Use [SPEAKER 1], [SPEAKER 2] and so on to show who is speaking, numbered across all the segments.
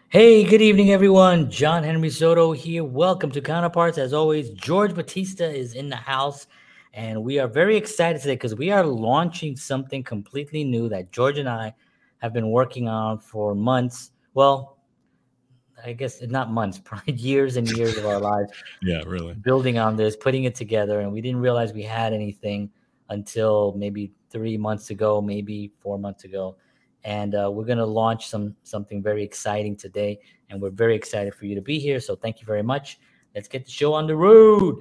[SPEAKER 1] Hey, good evening, everyone. John Henry Soto here. Welcome to Counterparts. As always, George Batista is in the house, and we are very excited today because we are launching something completely new that George and I have been working on for months. Well, I guess not months, probably years and years of our lives,
[SPEAKER 2] Yeah, really.
[SPEAKER 1] building on this, putting it together, and we didn't realize we had anything until maybe 3 months ago, maybe 4 months ago. And we're going to launch something very exciting today, and we're very excited for you to be here. So thank you very much. Let's get the show on the road.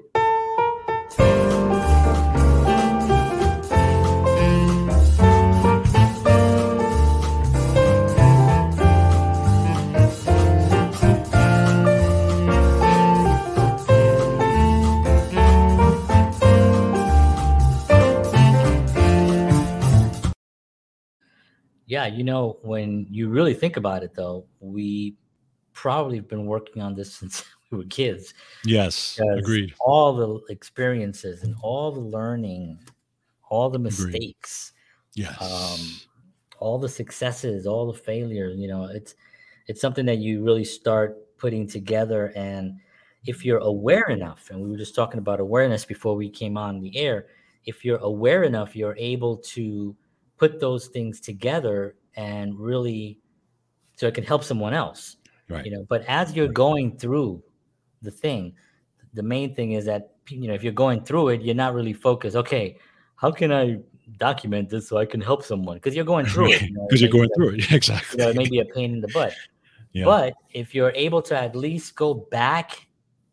[SPEAKER 1] Yeah, when you really think about it, though, we probably have been working on this since we were kids
[SPEAKER 2] Yes,
[SPEAKER 1] because
[SPEAKER 2] agreed,
[SPEAKER 1] all the experiences and all the learning, all the
[SPEAKER 2] agreed.
[SPEAKER 1] mistakes, um,
[SPEAKER 2] Yes.
[SPEAKER 1] all the successes, all the failures, it's something that you really start putting together. And if you're aware enough, and we were just talking about awareness before we came on the air, if you're aware enough, you're able to put those things together and really so it can help someone else,
[SPEAKER 2] Right,
[SPEAKER 1] but as you're
[SPEAKER 2] right.
[SPEAKER 1] going through the thing, the main thing is that if you're going through it, you're not really focused. Okay, how can I document this so I can help someone? Because you're going through it.
[SPEAKER 2] Right, because you're going through it.
[SPEAKER 1] It
[SPEAKER 2] Exactly.
[SPEAKER 1] may be a pain in the butt.
[SPEAKER 2] Yeah.
[SPEAKER 1] But if you're able to at least go back,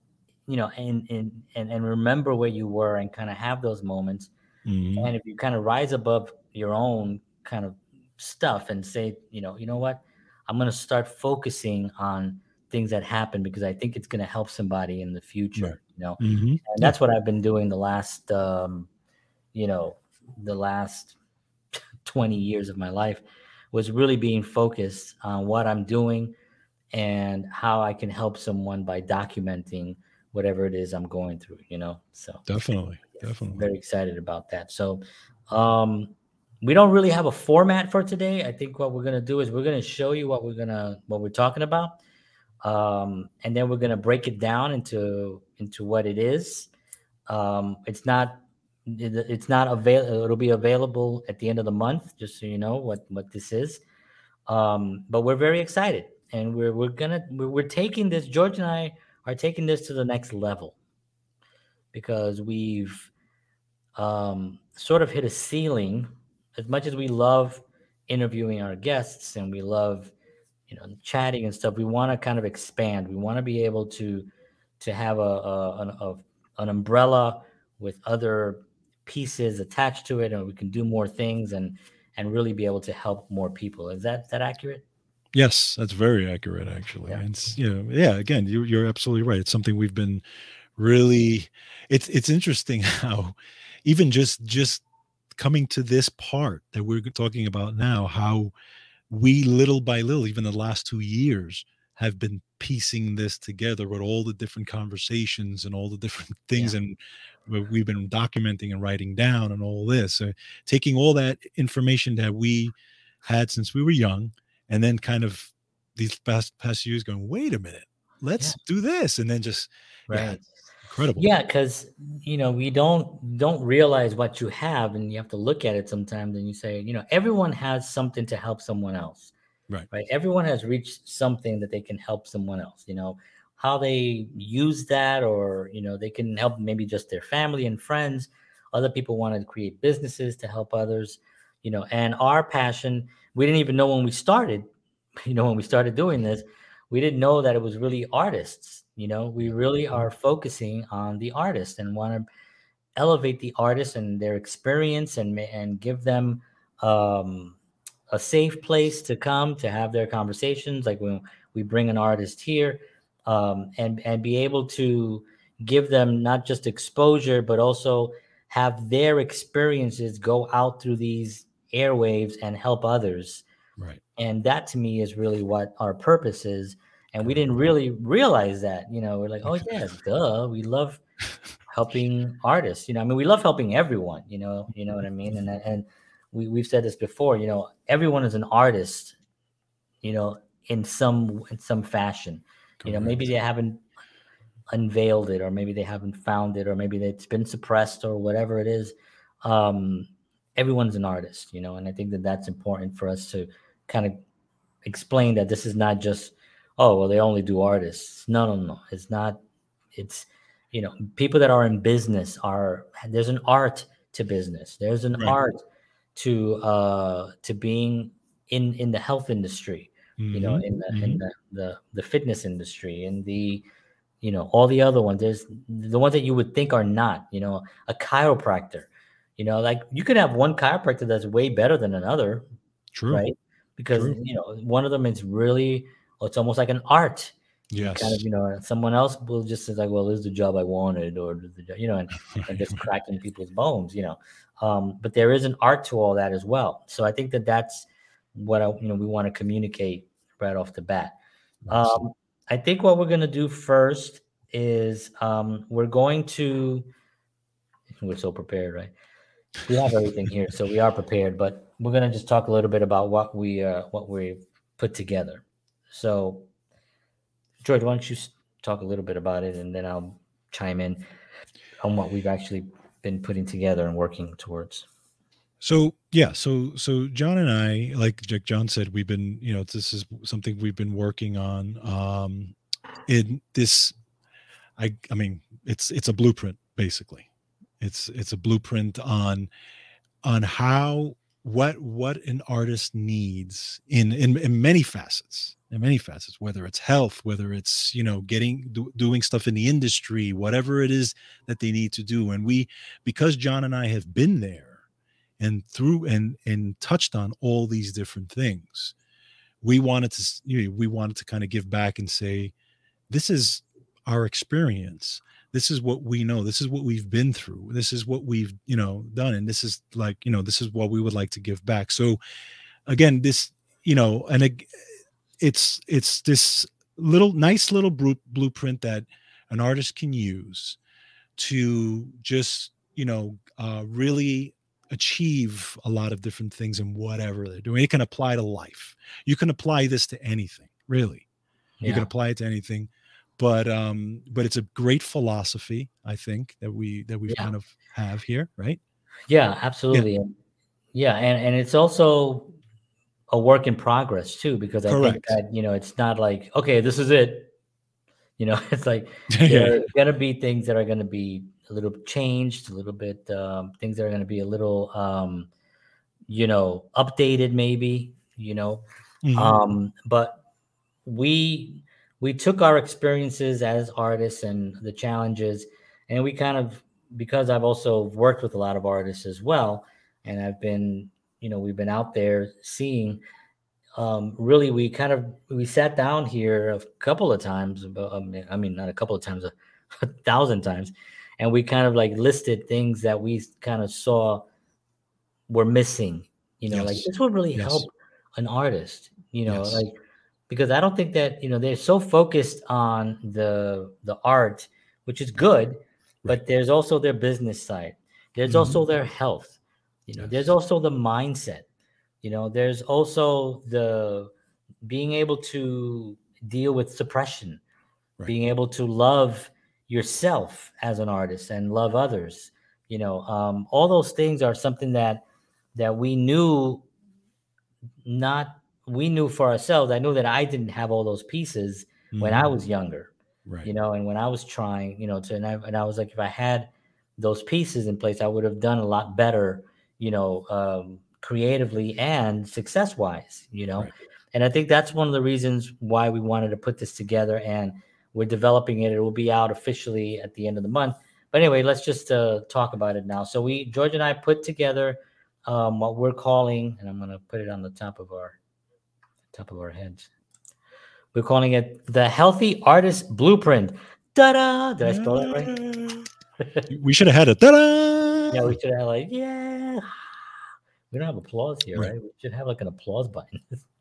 [SPEAKER 1] and remember where you were and kind of have those moments,
[SPEAKER 2] Mhm.
[SPEAKER 1] and if you kind of rise above your own kind of stuff and say, you know what, I'm going to start focusing on things that happen because I think it's going to help somebody in the
[SPEAKER 2] Right.
[SPEAKER 1] future.
[SPEAKER 2] Mhm.
[SPEAKER 1] And
[SPEAKER 2] Yeah,
[SPEAKER 1] that's what I've been doing you know, the last 20 years of my life was really being focused on what I'm doing and how I can help someone by documenting whatever it is I'm going through. So
[SPEAKER 2] definitely,
[SPEAKER 1] yes,
[SPEAKER 2] definitely.
[SPEAKER 1] very excited about that. So, um, we don't really have a format for today. I think what we're gonna do is we're gonna show you what we're talking about, and then we're gonna break it down into what it is. It's not available. It'll be available at the end of the month, just so you know what this is. But we're very excited, and we're taking this. George and I are taking this to the next level because we've sort of hit a ceiling. As much as we love interviewing our guests and we love, chatting and stuff, we want to kind of expand. We want to be able to have an umbrella with other pieces attached to it, and we can do more things and really be able to help more people. Is that accurate?
[SPEAKER 2] Yes, that's very accurate, actually.
[SPEAKER 1] Yeah.
[SPEAKER 2] And yeah, again, you're absolutely right. It's something we've been really it's interesting how even just coming to this part that we're talking about now, how we little by little, even the last 2 years, have been piecing this together with all the different conversations and all the different
[SPEAKER 1] Yeah.
[SPEAKER 2] things, and we've been documenting and writing down and all this, taking all that information that we had since we were young, and then kind of these past years going, wait a minute,
[SPEAKER 1] Yeah.
[SPEAKER 2] let's do this, and then just yeah,
[SPEAKER 1] Right.
[SPEAKER 2] incredible.
[SPEAKER 1] Yeah, because we don't realize what you have, and you have to look at it sometimes, and you say, everyone has something to help someone else,
[SPEAKER 2] Right.
[SPEAKER 1] right? Everyone has reached something that they can help someone else. How they use that, or they can help maybe just their family and friends. Other people want to create businesses to help others. And our passion, we didn't even know when we started. When we started doing this, we didn't know that it was really artists. We
[SPEAKER 2] Yeah.
[SPEAKER 1] really
[SPEAKER 2] Mhm.
[SPEAKER 1] are focusing on the artist and want to elevate the artist and their experience and give them um, a safe place to come to have their conversations. Like when we bring an artist here, and be able to give them not just exposure, but also have their experiences go out through these airwaves and help others.
[SPEAKER 2] Right.
[SPEAKER 1] And that to me is really what our purpose is. And we
[SPEAKER 2] Correct.
[SPEAKER 1] didn't really realize that. We're like, oh yeah, duh, we love helping artists. I mean, we love helping everyone. You know what I mean. And we've said this before. Everyone is an artist. in some fashion. Maybe they haven't unveiled it, or maybe they haven't found it, or maybe it's been suppressed, or whatever it is. Everyone's an artist, and I think that that's important for us to kind of explain that this is not just, oh, well, they only do artists. No, it's not. It's people that are in business there's an art to business. There's an art to being in the health industry, in the fitness industry, and the all the other ones. There's the ones that you would think are not, a chiropractor, like you could have one chiropractor that's way better than another.
[SPEAKER 2] True.
[SPEAKER 1] Right. Because, one of them is really, it's almost like an art.
[SPEAKER 2] Yes.
[SPEAKER 1] Kind of, someone else will just say like, well, this is the job I wanted, or, and just cracking people's bones, but there is an art to all that as well. So I think that that's what we want to communicate right off the bat. I think what we're going to do first is we're so prepared, right? We have everything here, so we are prepared, but we're going to just talk a little bit about what we put together. So, George, why don't you talk a little bit about it, and then I'll chime in on what we've actually been putting together and working towards.
[SPEAKER 2] So John and I, like John said, we've been, this is something we've been working on. In this, I mean, it's a blueprint, basically. It's a blueprint on how what an artist needs in many facets, whether it's health, whether it's doing stuff in the industry, whatever it is that they need to do. And because John and I have been there and through and touched on all these different things, we wanted to kind of give back and say, this is our experience. This is what we know. This is what we've been through. This is what we've, done. And this is like, this is what we would like to give back. So again, this, it's this nice little blueprint that an artist can use to just, really achieve a lot of different things in whatever they're doing. It can apply to life. You can apply this to anything, really. Yeah. You can apply it to anything. But it's a great philosophy, I think, that we kind of have here, right?
[SPEAKER 1] Yeah, absolutely. Yeah, and it's also a work in progress too, because I think that it's not like, okay, this is it. It's like there are going to be things that are going to be a little changed, a little bit things that are going to be a little updated, maybe. But we took our experiences as artists and the challenges, and we kind of, because I've also worked with a lot of artists as well, and I've been, we've been out there seeing, really, we sat down here a couple of times, I mean, not a couple of times, 1,000 times, and we kind of like listed things that we kind of saw were missing, like this would really help an artist, like, because I don't think that, they're so focused on the art, which is good, but there's also their business side. There's also their health, there's also the mindset, there's also the being able to deal with suppression, being able to love yourself as an artist and love others, all those things are something that we knew for ourselves. I knew that I didn't have all those pieces when I was younger, and when I was trying, and I was like, if I had those pieces in place, I would have done a lot better, creatively and success-wise, And I think that's one of the reasons why we wanted to put this together, and we're developing it. It will be out officially at the end of the month. But anyway, let's just talk about it now. So George and I put together what we're calling, and I'm going to put it on the top of our heads. We're calling it the Healthy Artist Blueprint. Ta-da! Did I spell that
[SPEAKER 2] right? We should have had a ta-da!
[SPEAKER 1] Yeah, we should have like, yeah. We don't have applause here, right? We should have like an applause button.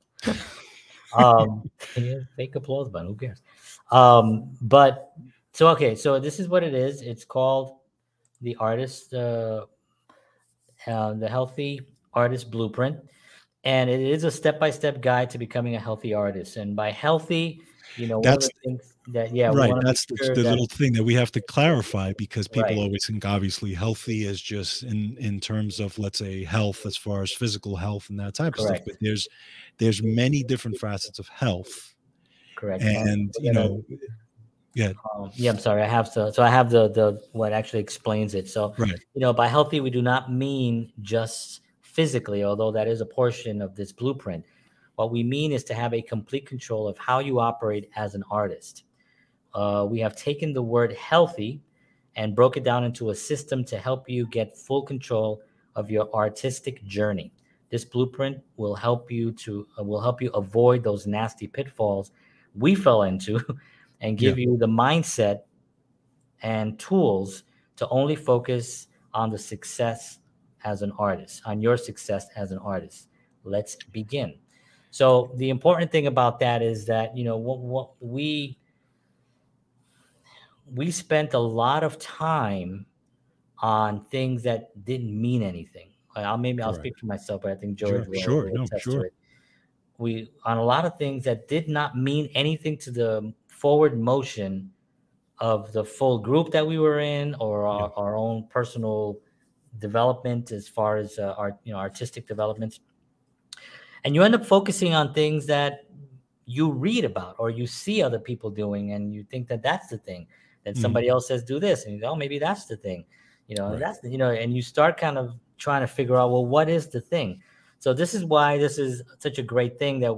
[SPEAKER 1] Fake applause button. Who cares? But so, okay. So this is what it is. It's called the Healthy Artist Blueprint. and it is a step-by-step guide to becoming a healthy artist. And by healthy, one of
[SPEAKER 2] That's
[SPEAKER 1] the things that, yeah, we
[SPEAKER 2] right.
[SPEAKER 1] want to make
[SPEAKER 2] That's
[SPEAKER 1] sure
[SPEAKER 2] the
[SPEAKER 1] that,
[SPEAKER 2] little thing that we have to clarify, because people
[SPEAKER 1] right,
[SPEAKER 2] always think obviously healthy is just in terms of, let's say, health as far as physical health and that type of stuff. But
[SPEAKER 1] correct,
[SPEAKER 2] there's many different facets of health,
[SPEAKER 1] correct. And
[SPEAKER 2] and
[SPEAKER 1] we're gonna,
[SPEAKER 2] yeah,
[SPEAKER 1] yeah, I'm sorry, I have to. So I have the what actually explains it. So,
[SPEAKER 2] right,
[SPEAKER 1] by healthy, we do not mean just physically, although that is a portion of this blueprint. What we mean is to have a complete control of how you operate as an artist. We have taken the word healthy and broke it down into a system to help you get full control of your artistic journey. This blueprint will help you avoid those nasty pitfalls we fell into, and
[SPEAKER 2] yeah,
[SPEAKER 1] give you the mindset and tools to only focus on the success as an artist, on your success as an artist. Let's begin. So the important thing about that is that, what we spent a lot of time on things that didn't mean anything. I'll
[SPEAKER 2] correct.
[SPEAKER 1] speak for myself, but I think George
[SPEAKER 2] Sure, sure,
[SPEAKER 1] will
[SPEAKER 2] no,
[SPEAKER 1] attest to
[SPEAKER 2] sure.
[SPEAKER 1] it. We on a lot of things that did not mean anything to the forward motion of the full group that we were in, or
[SPEAKER 2] Yeah,
[SPEAKER 1] our own personal development as far as our artistic developments. And you end up focusing on things that you read about or you see other people doing, and you think that that's the thing. Then
[SPEAKER 2] mhm,
[SPEAKER 1] somebody else says do this, and you go, oh, maybe that's the thing.
[SPEAKER 2] right.
[SPEAKER 1] That's and you start kind of trying to figure out, well, what is the thing. So this is why this is such a great thing that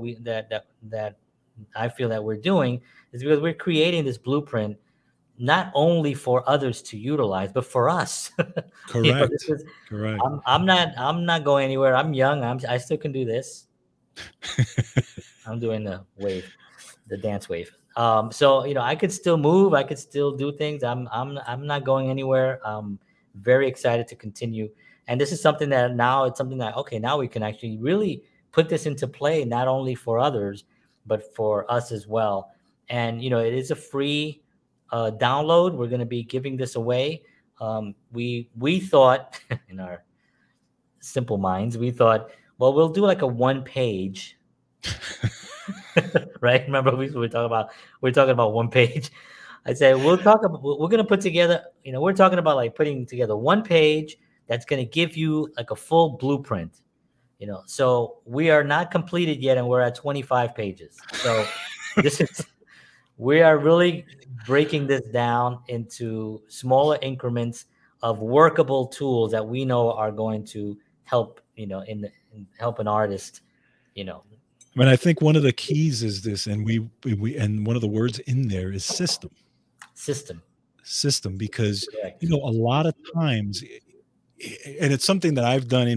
[SPEAKER 1] I feel that we're doing, is because we're creating this blueprint not only for others to utilize, but for us. This
[SPEAKER 2] Correct,
[SPEAKER 1] is
[SPEAKER 2] correct.
[SPEAKER 1] I'm not going anywhere. I'm young. I still can do this. I'm doing the wave, the dance wave. So I could still move. I could still do things. I'm not going anywhere. I'm very excited to continue. And this is something that now it's something that, okay, now we can actually really put this into play, not only for others, but for us as well. And it is a free download. We're going to be giving this away. We thought in our simple minds, we thought, well, we'll do like a one page. Right? Remember we're talking about one page. I said we're gonna put together, we're talking about like putting together one page that's gonna give you like a full blueprint. So we are not completed yet, and we're at 25 pages. So this is we are really breaking this down into smaller increments of workable tools that we know are going to help, help an artist, you know,
[SPEAKER 2] I mean, I think one of the keys is this, and we and one of the words in there is system.
[SPEAKER 1] system.
[SPEAKER 2] System, because
[SPEAKER 1] Correct.
[SPEAKER 2] a lot of times, and it's something that I've done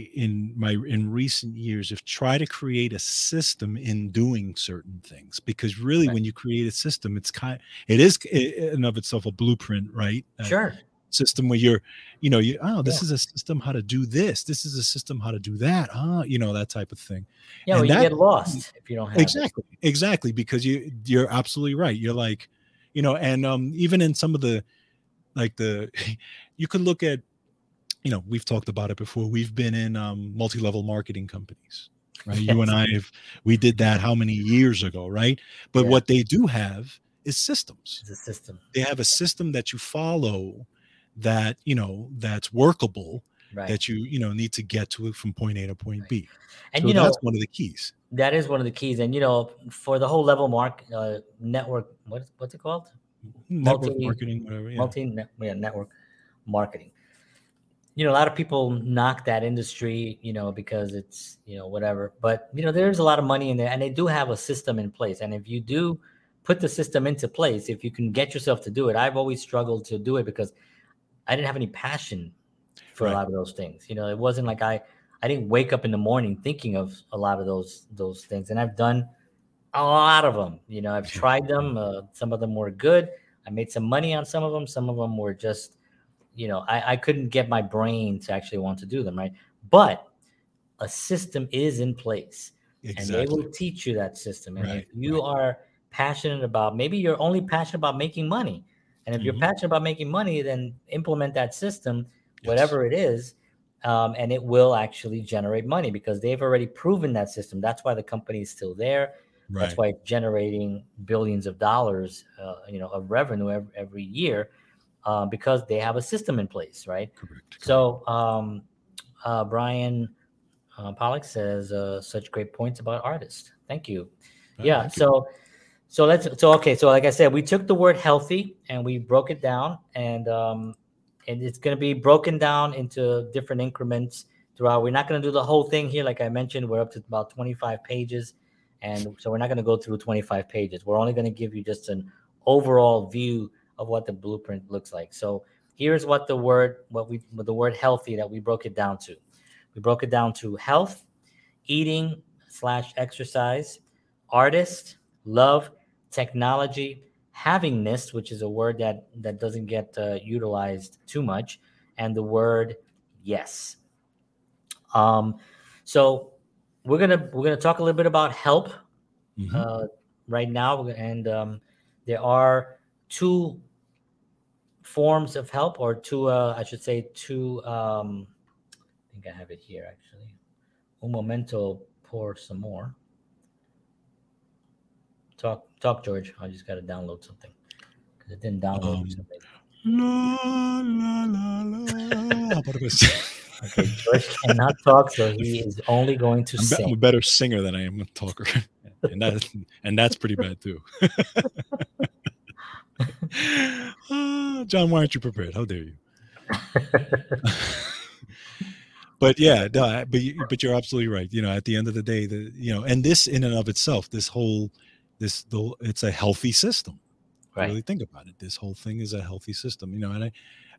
[SPEAKER 2] in recent years, of try to create a system in doing certain things, because really
[SPEAKER 1] Right.
[SPEAKER 2] when you create a system, it is in of itself a blueprint, right? That
[SPEAKER 1] Sure.
[SPEAKER 2] system where this
[SPEAKER 1] Yeah.
[SPEAKER 2] is a system how to do this is a system how to do that, that type of thing.
[SPEAKER 1] Yeah. Well,
[SPEAKER 2] And
[SPEAKER 1] you
[SPEAKER 2] that
[SPEAKER 1] get lost if you don't have it.
[SPEAKER 2] exactly, because you're absolutely right. You're like, and even in some of the, like, the you could look at, we've talked about it before. We've been in multi-level marketing companies, right? You and
[SPEAKER 1] Yes.
[SPEAKER 2] we did that how many years ago, right? But
[SPEAKER 1] Yeah.
[SPEAKER 2] what they do have is systems.
[SPEAKER 1] It's a system.
[SPEAKER 2] They have a system that you follow, that that's workable,
[SPEAKER 1] Right.
[SPEAKER 2] that you need to get to it from point A to point B.
[SPEAKER 1] And
[SPEAKER 2] So that's one of the keys.
[SPEAKER 1] that is one of the keys. And for the whole level network, what's it called?
[SPEAKER 2] Network
[SPEAKER 1] Multi
[SPEAKER 2] marketing, whatever. Yeah.
[SPEAKER 1] network marketing. A lot of people knock that industry, because it's, whatever. But, there's a lot of money in there, and they do have a system in place. And if you do put the system into place, if you can get yourself to do it, I've always struggled to do it because I didn't have any passion for a
[SPEAKER 2] Right.
[SPEAKER 1] lot of those things. It wasn't like I didn't wake up in the morning thinking of a lot of those things. And I've done a lot of them. I've tried them. Some of them were good. I made some money on some of them. Some of them were just, I couldn't get my brain to actually want to do them, right? But a system is in place, and they
[SPEAKER 2] Exactly.
[SPEAKER 1] will teach you that system. And if
[SPEAKER 2] Right.
[SPEAKER 1] you
[SPEAKER 2] Right.
[SPEAKER 1] are passionate about, maybe you're only passionate about making money. And if you're
[SPEAKER 2] Mhm.
[SPEAKER 1] passionate about making money, then implement that system,
[SPEAKER 2] Yes.
[SPEAKER 1] whatever it is, and it will actually generate money because they've already proven that system. That's why the company is still there. That's
[SPEAKER 2] Right.
[SPEAKER 1] why it's generating billions of dollars, of revenue every year, because they have a system in place, right?
[SPEAKER 2] Correct. Correct.
[SPEAKER 1] So, Brian Pollock says, such great points about artists. Thank you. Yeah.
[SPEAKER 2] Thank you.
[SPEAKER 1] So like I said, we took the word healthy and we broke it down, and it's going to be broken down into different increments throughout. We're not going to do the whole thing here. Like I mentioned, we're up to about 25 pages. And so we're not going to go through 25 pages. We're only going to give you just an overall view of what the blueprint looks like. So here's what the word healthy that we broke it down to. We broke it down to health, eating / exercise, artist, love, technology, havingness, which is a word that doesn't get utilized too much, and the word yes. So we're gonna talk a little bit about help right now, and there are two forms of help, or two, I should say, two. I think I have it here actually. Un momento, pour some more. Talk, George. I just got to download something because it didn't download for some reason.
[SPEAKER 2] La, la, la, la. How about this?
[SPEAKER 1] Okay, George cannot talk, so he is only going to sing.
[SPEAKER 2] I'm a better singer than I am a talker, and that's pretty bad too. John, why aren't you prepared? How dare you? But yeah, no, but you're absolutely right. At the end of the day, and this in and of itself, it's a healthy system. Right. Really think about it. This whole thing is a healthy system, and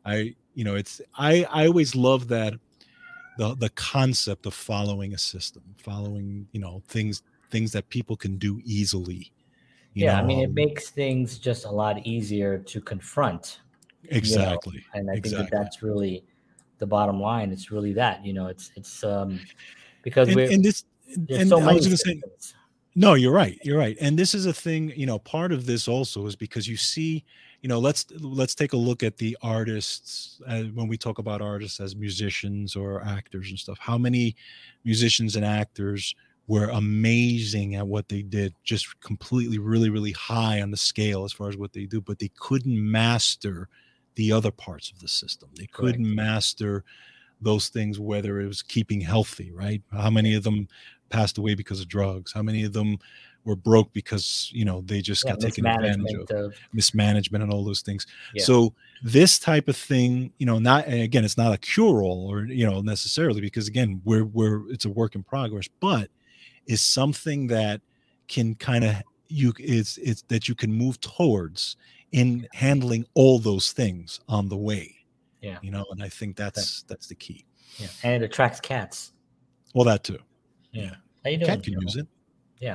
[SPEAKER 2] I always love that the concept of following a system, following, things that people can do easily.
[SPEAKER 1] I mean, it makes things just a lot easier to confront.
[SPEAKER 2] Exactly.
[SPEAKER 1] And I think that's really the bottom line. It's really that, it's because there's so many systems.
[SPEAKER 2] No, you're right. You're right. And this is a thing, part of this also is because you see, let's take a look at the artists when we talk about artists as musicians or actors and stuff. How many musicians and actors were amazing at what they did, just completely, really, really high on the scale as far as what they do, but they couldn't master the other parts of the system. They couldn't master those things, whether it was keeping healthy, right? How many of them passed away because of drugs? How many of them were broke because, they just got taken advantage of, mismanagement and all those things. Yeah. So this type of thing, it's not a cure-all or, necessarily, because again, it's a work in progress, but is something that can kind of, it's that you can move towards in handling all those things on the way.
[SPEAKER 1] Yeah.
[SPEAKER 2] And I think that's the key.
[SPEAKER 1] Yeah. And it attracts cats.
[SPEAKER 2] Well, that too.
[SPEAKER 1] Yeah. How you doing?
[SPEAKER 2] Cat can use it.
[SPEAKER 1] Yeah.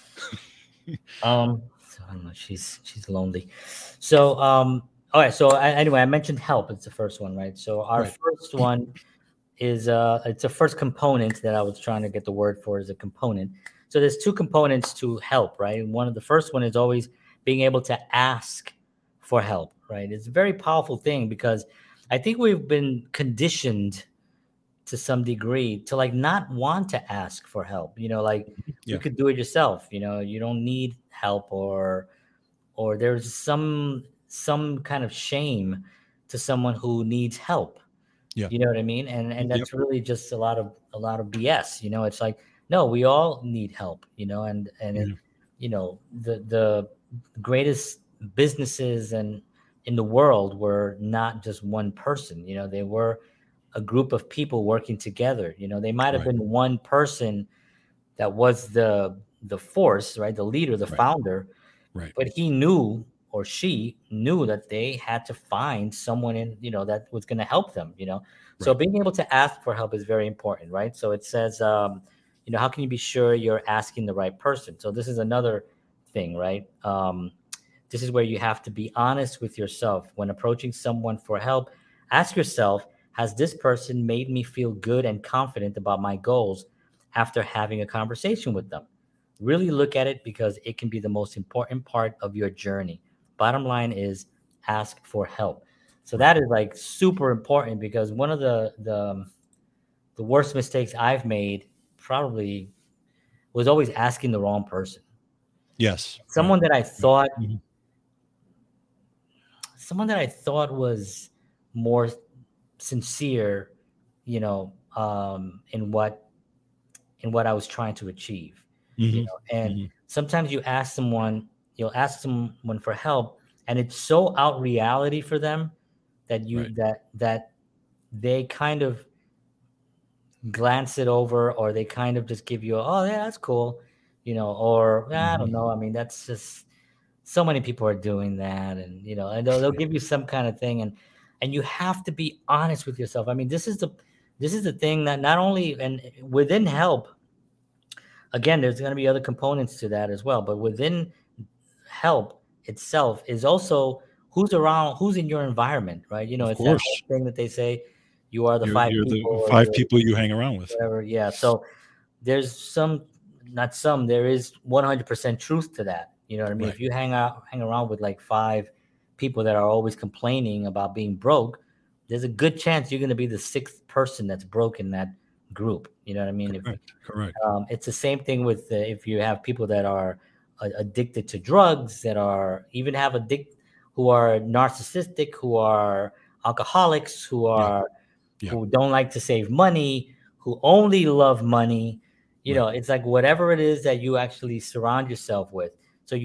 [SPEAKER 1] So I don't know. She's lonely. So all right. So anyway, I mentioned help. It's the first one, right? So our first one is it's a first component that I was trying to get the word for, is a component. So there's two components to help, right? And the first one is always being able to ask for help, right? It's a very powerful thing because I think we've been conditioned to some degree to not want to ask for help. You could do it yourself. You don't need help, or there's some kind of shame to someone who needs help.
[SPEAKER 2] Yeah.
[SPEAKER 1] You know what I mean? And that's really just a lot of BS. It's like, no, we all need help. And the greatest businesses in the world were not just one person. They were a group of people working together. They might have been one person that was the force, right? The leader, the founder, but he knew, or she knew, that they had to find someone that was going to help them. So being able to ask for help is very important, right? So it says, how can you be sure you're asking the right person? So this is another thing, right? This is where you have to be honest with yourself when approaching someone for help. Ask yourself, has this person made me feel good and confident about my goals after having a conversation with them? Really look at it, because it can be the most important part of your journey. Bottom line is, ask for help. So that is super important, because one of the the worst mistakes I've made probably was always asking the wrong person.
[SPEAKER 2] Yes.
[SPEAKER 1] Someone
[SPEAKER 2] Right.
[SPEAKER 1] that I thought,
[SPEAKER 2] Mhm.
[SPEAKER 1] someone that I thought was more sincere, you know, in what I was trying to achieve, you
[SPEAKER 2] Mhm.
[SPEAKER 1] know. And
[SPEAKER 2] Mhm.
[SPEAKER 1] sometimes you'll ask someone for help, and it's so out reality for them that
[SPEAKER 2] Right.
[SPEAKER 1] they kind of glance it over, or they kind of just give you, oh yeah, that's cool, you know, or I don't
[SPEAKER 2] Mhm.
[SPEAKER 1] know. I mean, that's just so many people are doing that, and you know, and they'll give you some kind of thing, and you have to be honest with yourself. I mean, this is the thing that not only and within help, again, there's going to be other components to that as well, but within help itself is also who's around, who's in your environment, right? You know,
[SPEAKER 2] Of
[SPEAKER 1] it's that whole
[SPEAKER 2] course.
[SPEAKER 1] thing that they say, you are the five
[SPEAKER 2] You're
[SPEAKER 1] people,
[SPEAKER 2] the
[SPEAKER 1] or
[SPEAKER 2] 5
[SPEAKER 1] you're
[SPEAKER 2] people you hang around with.
[SPEAKER 1] whatever. Yeah. So there's some, not some, there is 100% truth to that. You know what I mean?
[SPEAKER 2] Right.
[SPEAKER 1] If you hang around with like five people that are always complaining about being broke, there's a good chance you're going to be the sixth person that's broke in that group. You know what I mean? If
[SPEAKER 2] Correct. Correct.
[SPEAKER 1] it's the same thing with if you have people that are addicted to drugs, that are even have who are narcissistic, who are alcoholics,
[SPEAKER 2] Yeah. Yeah.
[SPEAKER 1] who don't like to save money, who only love money. You
[SPEAKER 2] Right.
[SPEAKER 1] know, it's like whatever it is that you actually surround yourself with.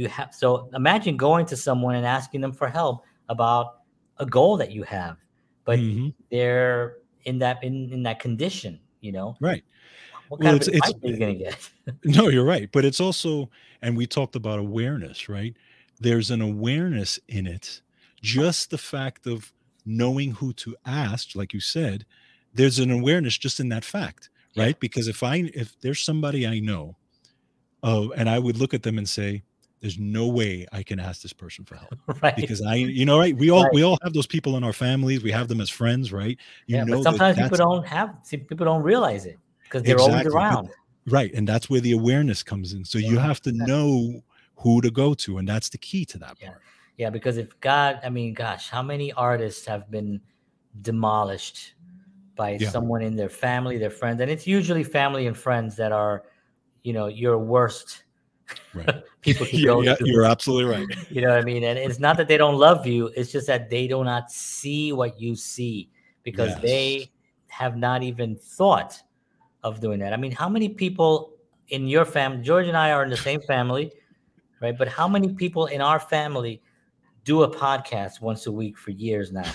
[SPEAKER 1] So imagine going to someone and asking them for help about a goal that you have, but
[SPEAKER 2] Mhm.
[SPEAKER 1] they're in that condition. You know,
[SPEAKER 2] Right.
[SPEAKER 1] what
[SPEAKER 2] Well,
[SPEAKER 1] kind of
[SPEAKER 2] it's
[SPEAKER 1] advice are you gonna get?
[SPEAKER 2] no, you're right, but it's also, and we talked about awareness, right? There's an awareness in it. Just the fact of knowing who to ask, like you said, there's an awareness just in that fact,
[SPEAKER 1] Yeah.
[SPEAKER 2] right? Because if there's somebody I know, and I would look at them and say, "There's no way I can ask this person for help."
[SPEAKER 1] Right.
[SPEAKER 2] Because right? We all
[SPEAKER 1] Right.
[SPEAKER 2] we all have those people in our families. We have them as friends, right? You
[SPEAKER 1] Yeah, but
[SPEAKER 2] know that
[SPEAKER 1] sometimes
[SPEAKER 2] that's
[SPEAKER 1] people don't realize it because they're always
[SPEAKER 2] exactly, but
[SPEAKER 1] around.
[SPEAKER 2] right, and that's where the awareness comes in. So you have to
[SPEAKER 1] 100%.
[SPEAKER 2] know who to go to, and that's the key to that
[SPEAKER 1] Yeah.
[SPEAKER 2] part.
[SPEAKER 1] Yeah, because if God, I mean, gosh, how many artists have been demolished by
[SPEAKER 2] Yeah,
[SPEAKER 1] someone in their family, their friends, and it's usually family and friends that are, you know, your worst
[SPEAKER 2] right.
[SPEAKER 1] people to
[SPEAKER 2] Yeah,
[SPEAKER 1] go
[SPEAKER 2] yeah,
[SPEAKER 1] to.
[SPEAKER 2] you're absolutely right.
[SPEAKER 1] You know what I mean? And it's not that they don't love you, it's just that they do not see what you see because
[SPEAKER 2] Yes.
[SPEAKER 1] they have not even thought of doing that. I mean, how many people in your family, George and I are in the same family, right? But how many people in our family do a podcast once a week for years now?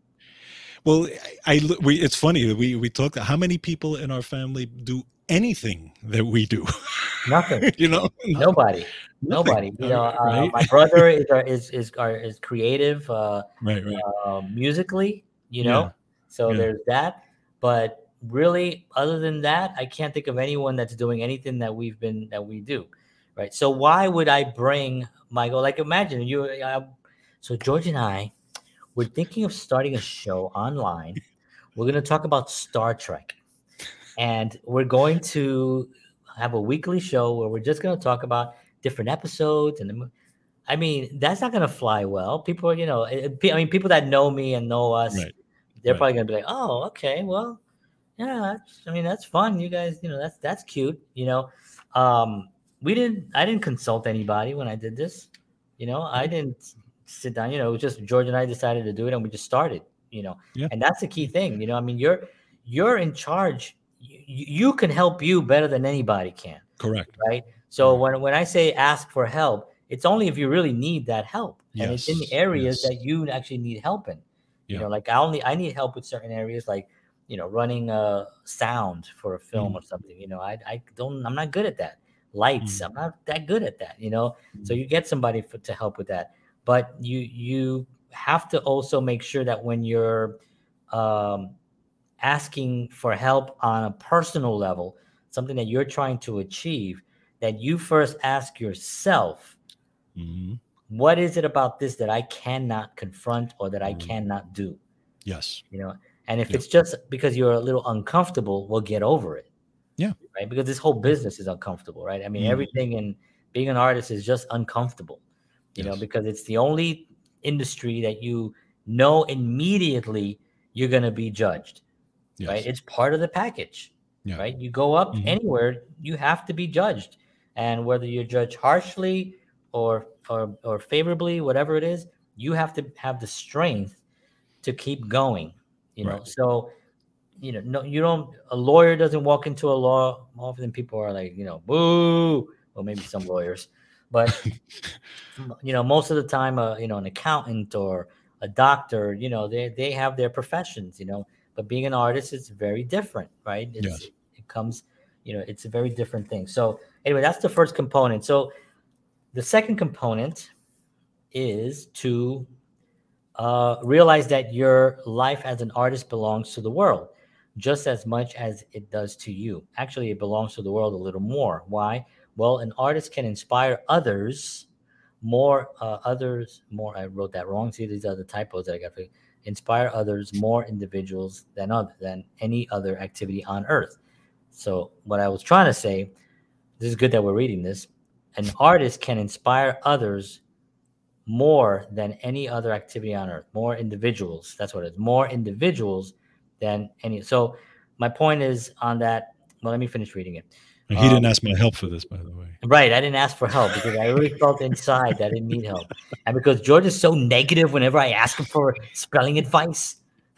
[SPEAKER 2] Well, it's funny that we talked. How many people in our family do anything that we do?
[SPEAKER 1] Nothing.
[SPEAKER 2] You know,
[SPEAKER 1] Nobody.
[SPEAKER 2] nothing.
[SPEAKER 1] Nobody. You know,
[SPEAKER 2] Right,
[SPEAKER 1] my brother is creative
[SPEAKER 2] right, right.
[SPEAKER 1] musically. You know,
[SPEAKER 2] Yeah,
[SPEAKER 1] so
[SPEAKER 2] yeah.
[SPEAKER 1] there's that. But really, other than that, I can't think of anyone that's doing anything that we do, right? So why would I bring my goal? Like imagine you. So George and I, we're thinking of starting a show online. We're going to talk about Star Trek, and we're going to have a weekly show where we're just going to talk about different episodes I mean, that's not going to fly well. People are, you know, I mean, people that know me and know us,
[SPEAKER 2] Right,
[SPEAKER 1] they're
[SPEAKER 2] right.
[SPEAKER 1] probably going to be like, "Oh, okay, well, yeah, I mean, that's fun. You guys, you know, that's cute." You know, I didn't consult anybody when I did this. You know, I
[SPEAKER 2] Yeah,
[SPEAKER 1] didn't sit down. You know, it was just George and I decided to do it, and we just started. You know,
[SPEAKER 2] yeah,
[SPEAKER 1] and that's the key
[SPEAKER 2] yeah.
[SPEAKER 1] thing. You know, I mean, you're in charge. You can help you better than anybody can,
[SPEAKER 2] Correct,
[SPEAKER 1] right? So
[SPEAKER 2] correct.
[SPEAKER 1] when I say ask for help, it's only if you really need that help, and it's in the
[SPEAKER 2] Yes,
[SPEAKER 1] areas
[SPEAKER 2] yes.
[SPEAKER 1] that you actually need help in. You
[SPEAKER 2] Yeah.
[SPEAKER 1] know, like I need help with certain areas, like you know, running sound for a film
[SPEAKER 2] Mhm,
[SPEAKER 1] or something. You know, I'm not good at that. Lights,
[SPEAKER 2] mhm,
[SPEAKER 1] I'm not that good at that. You know, so
[SPEAKER 2] mhm.
[SPEAKER 1] you get somebody to help with that, but you have to also make sure that when you're um, asking for help on a personal level, something that you're trying to achieve, that you first ask yourself,
[SPEAKER 2] Mhm.
[SPEAKER 1] what is it about this that I cannot confront or that I
[SPEAKER 2] Mm.
[SPEAKER 1] cannot do?
[SPEAKER 2] Yes.
[SPEAKER 1] You know, and if
[SPEAKER 2] Yeah.
[SPEAKER 1] it's just because you're a little uncomfortable, we'll get over it,
[SPEAKER 2] Yeah.
[SPEAKER 1] right? Because this whole
[SPEAKER 2] Yeah.
[SPEAKER 1] business is uncomfortable, right? I mean,
[SPEAKER 2] Mhm.
[SPEAKER 1] everything in being an artist is just uncomfortable, you know,
[SPEAKER 2] Yes.
[SPEAKER 1] because it's the only industry that you know immediately you're going to be judged. right?
[SPEAKER 2] Yes.
[SPEAKER 1] It's part of the package,
[SPEAKER 2] Yeah.
[SPEAKER 1] right? You go up
[SPEAKER 2] Hmm.
[SPEAKER 1] anywhere, you have to be judged, and whether you're judged harshly or favorably, whatever it is, you have to have the strength to keep going.
[SPEAKER 2] Right.
[SPEAKER 1] So no, you don't. A lawyer doesn't walk into a law. Often people are like, boo. Well, maybe some lawyers, but most of the time, an accountant or a doctor, they have their professions, but being an artist is very different, right?
[SPEAKER 2] Yes.
[SPEAKER 1] It comes, it's a very different thing. So anyway, that's the first component. So the second component is to realize that your life as an artist belongs to the world just as much as it does to you. Actually, it belongs to the world a little more. Why? Well, an artist can inspire others more. I wrote that wrong. See, these are the typos that I got. Inspire others, more individuals than any other activity on earth. So, what I was trying to say, this is good that we're reading this. An artist can inspire others more than any other activity on earth. More individuals. That's what it is. More individuals than any. So my point is on that. Well, let me finish reading it.
[SPEAKER 2] He didn't ask my help for this, by the way.
[SPEAKER 1] Right. I didn't ask for help because I really felt inside that I didn't need help. And because George is so negative whenever I ask him for spelling advice.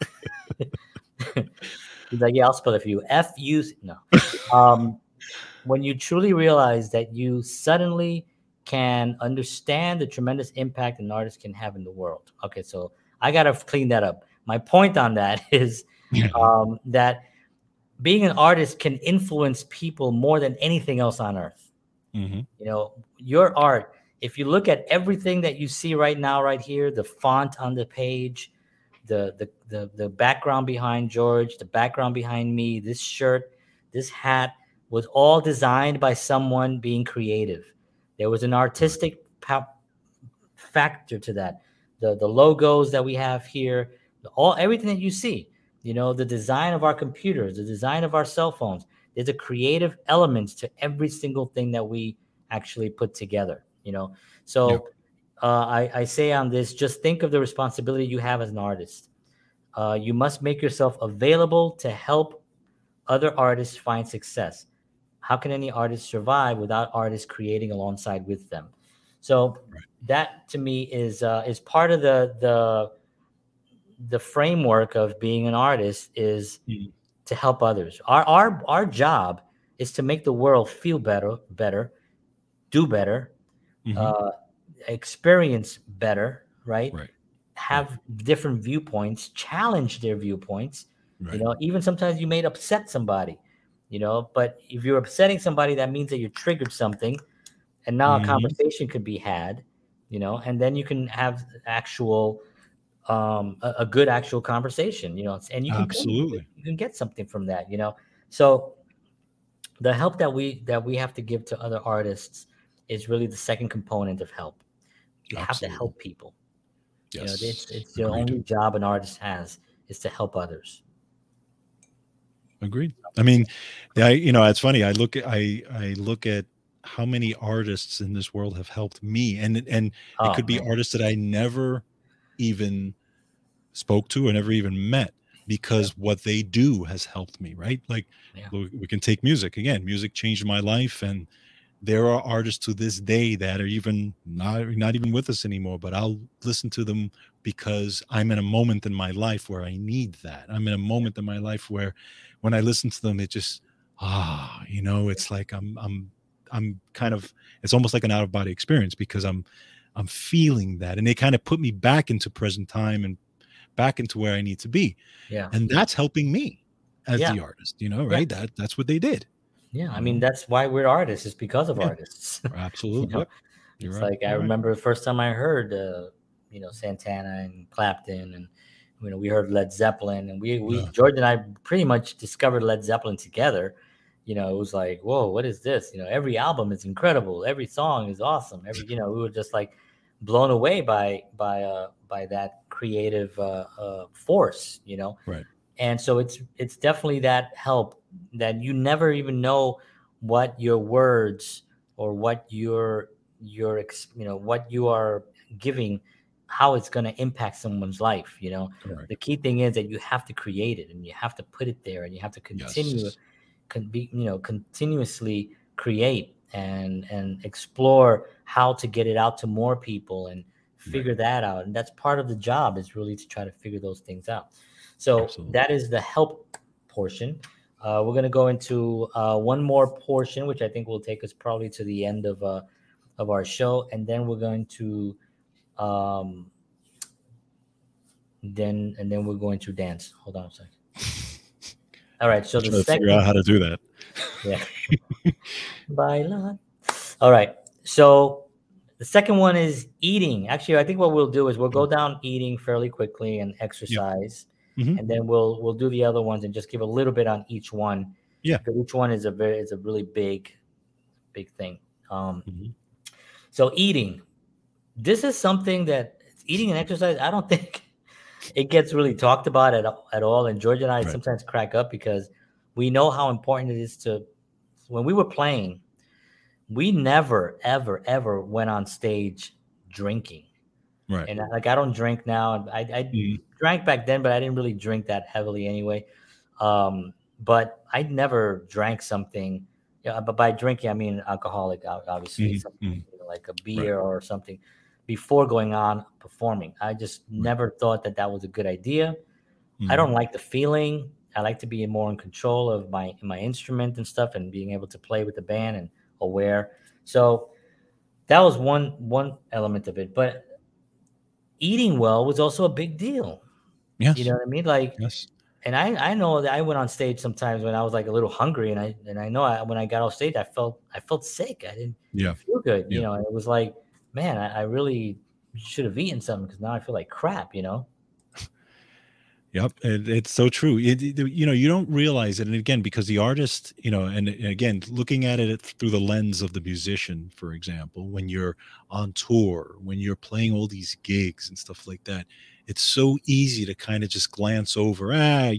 [SPEAKER 1] He's like, yeah, I'll spell it for you. F-U. No. When you truly realize that you suddenly can understand the tremendous impact an artist can have in the world. Okay, so I got to clean that up. My point on that is that being an artist can influence people more than anything else on earth.
[SPEAKER 2] Mm-hmm.
[SPEAKER 1] Your art, if you look at everything that you see right now, right here, the font on the page, the background behind George, the background behind me, this shirt, this hat was all designed by someone being creative. There was an artistic factor to that. The logos that we have here, everything that you see, the design of our computers, the design of our cell phones, there's a creative elements to every single thing that we actually put together, So I say on this, just think of the responsibility you have as an artist. You must make yourself available to help other artists find success. How can any artist survive without artists creating alongside with them? So that to me is part of the framework of being an artist is to help others. Our job is to make the world feel better, do better, experience better, right? Have different viewpoints, challenge their viewpoints. Even sometimes you may upset somebody, but if you're upsetting somebody, that means that you triggered something, and now a conversation could be had, and then you can have actual a good actual conversation, and you can get something from that, So the help that we have to give to other artists is really the second component of help. You have to help people.
[SPEAKER 2] Yes.
[SPEAKER 1] It's the only job an artist has is to help others.
[SPEAKER 2] Agreed. I mean, it's funny. I look at how many artists in this world have helped me, and it could be artists that I never even spoke to or never even met, because what they do has helped me, right? Like we can take music again. Music changed my life, and there are artists to this day that are even not even with us anymore, but I'll listen to them because I'm in a moment in my life where I need that. I'm in a moment in my life where when I listen to them, it just, it's like I'm kind of, it's almost like an out of body experience, because I'm feeling that. And they kind of put me back into present time and back into where I need to be.
[SPEAKER 1] Yeah.
[SPEAKER 2] And that's helping me as the artist, right? That's what they did.
[SPEAKER 1] Yeah, I mean, that's why we're artists. It's because of artists.
[SPEAKER 2] Absolutely.
[SPEAKER 1] It's like I remember the first time I heard, Santana and Clapton, and we heard Led Zeppelin, and George and I pretty much discovered Led Zeppelin together. It was like, whoa, what is this? Every album is incredible. Every song is awesome. We were just like blown away by that creative force.
[SPEAKER 2] Right.
[SPEAKER 1] And so it's definitely that help that you never even know what your words or what what you are giving how it's going to impact someone's life.
[SPEAKER 2] Correct.
[SPEAKER 1] The key thing is that you have to create it, and you have to put it there, and you have to
[SPEAKER 2] Yes.
[SPEAKER 1] continuously create and explore how to get it out to more people and
[SPEAKER 2] Right.
[SPEAKER 1] figure that out. And that's part of the job, is really to try to figure those things out. So
[SPEAKER 2] Absolutely.
[SPEAKER 1] that is the help portion. We're going to go into one more portion, which I think will take us probably to the end of our show, and then we're going to um, then we're going to dance. Hold on a second. All right. So
[SPEAKER 2] I'm
[SPEAKER 1] the
[SPEAKER 2] trying to figure out
[SPEAKER 1] second,
[SPEAKER 2] how to do that.
[SPEAKER 1] yeah, baila. All right. So the second one is eating. Actually, I think what we'll do is we'll go down eating fairly quickly and
[SPEAKER 2] Yep.
[SPEAKER 1] exercise,
[SPEAKER 2] Hmm.
[SPEAKER 1] and then we'll do the other ones and just give a little bit on each one,
[SPEAKER 2] Yeah.
[SPEAKER 1] because each one is a really big thing.
[SPEAKER 2] Hmm.
[SPEAKER 1] So eating, this is something that eating and exercise, I don't think it gets really talked about at all. And George and I
[SPEAKER 2] Right.
[SPEAKER 1] sometimes crack up because we know how important it is to, when we were playing, we never, ever, ever went on stage drinking.
[SPEAKER 2] Right.
[SPEAKER 1] And like, I don't drink now. I
[SPEAKER 2] Mhm.
[SPEAKER 1] drank back then, but I didn't really drink that heavily anyway. But I never drank something. Yeah, but by drinking, I mean alcoholic, obviously,
[SPEAKER 2] Mhm.
[SPEAKER 1] something,
[SPEAKER 2] Mhm.
[SPEAKER 1] like a
[SPEAKER 2] Right.
[SPEAKER 1] beer or something before going on performing. I just
[SPEAKER 2] Right.
[SPEAKER 1] never thought that that was a good idea. I
[SPEAKER 2] Mhm.
[SPEAKER 1] don't like the feeling. I like to be more in control of my instrument and stuff, and being able to play with the band and aware. So that was one element of it. But eating well was also a big deal. You know
[SPEAKER 2] Yes.
[SPEAKER 1] what I mean? Like,
[SPEAKER 2] Yes.
[SPEAKER 1] and I know that I went on stage sometimes when I was like a little hungry, and I know when I got off stage, I felt sick. I didn't
[SPEAKER 2] Yeah.
[SPEAKER 1] feel good.
[SPEAKER 2] Yeah.
[SPEAKER 1] It was like, man, I really should have eaten something, because now I feel like crap.
[SPEAKER 2] Yep, it's so true. You don't realize it, and again, because the artist, and again, looking at it through the lens of the musician, for example, when you're on tour, when you're playing all these gigs and stuff like that, it's so easy to kind of just glance over.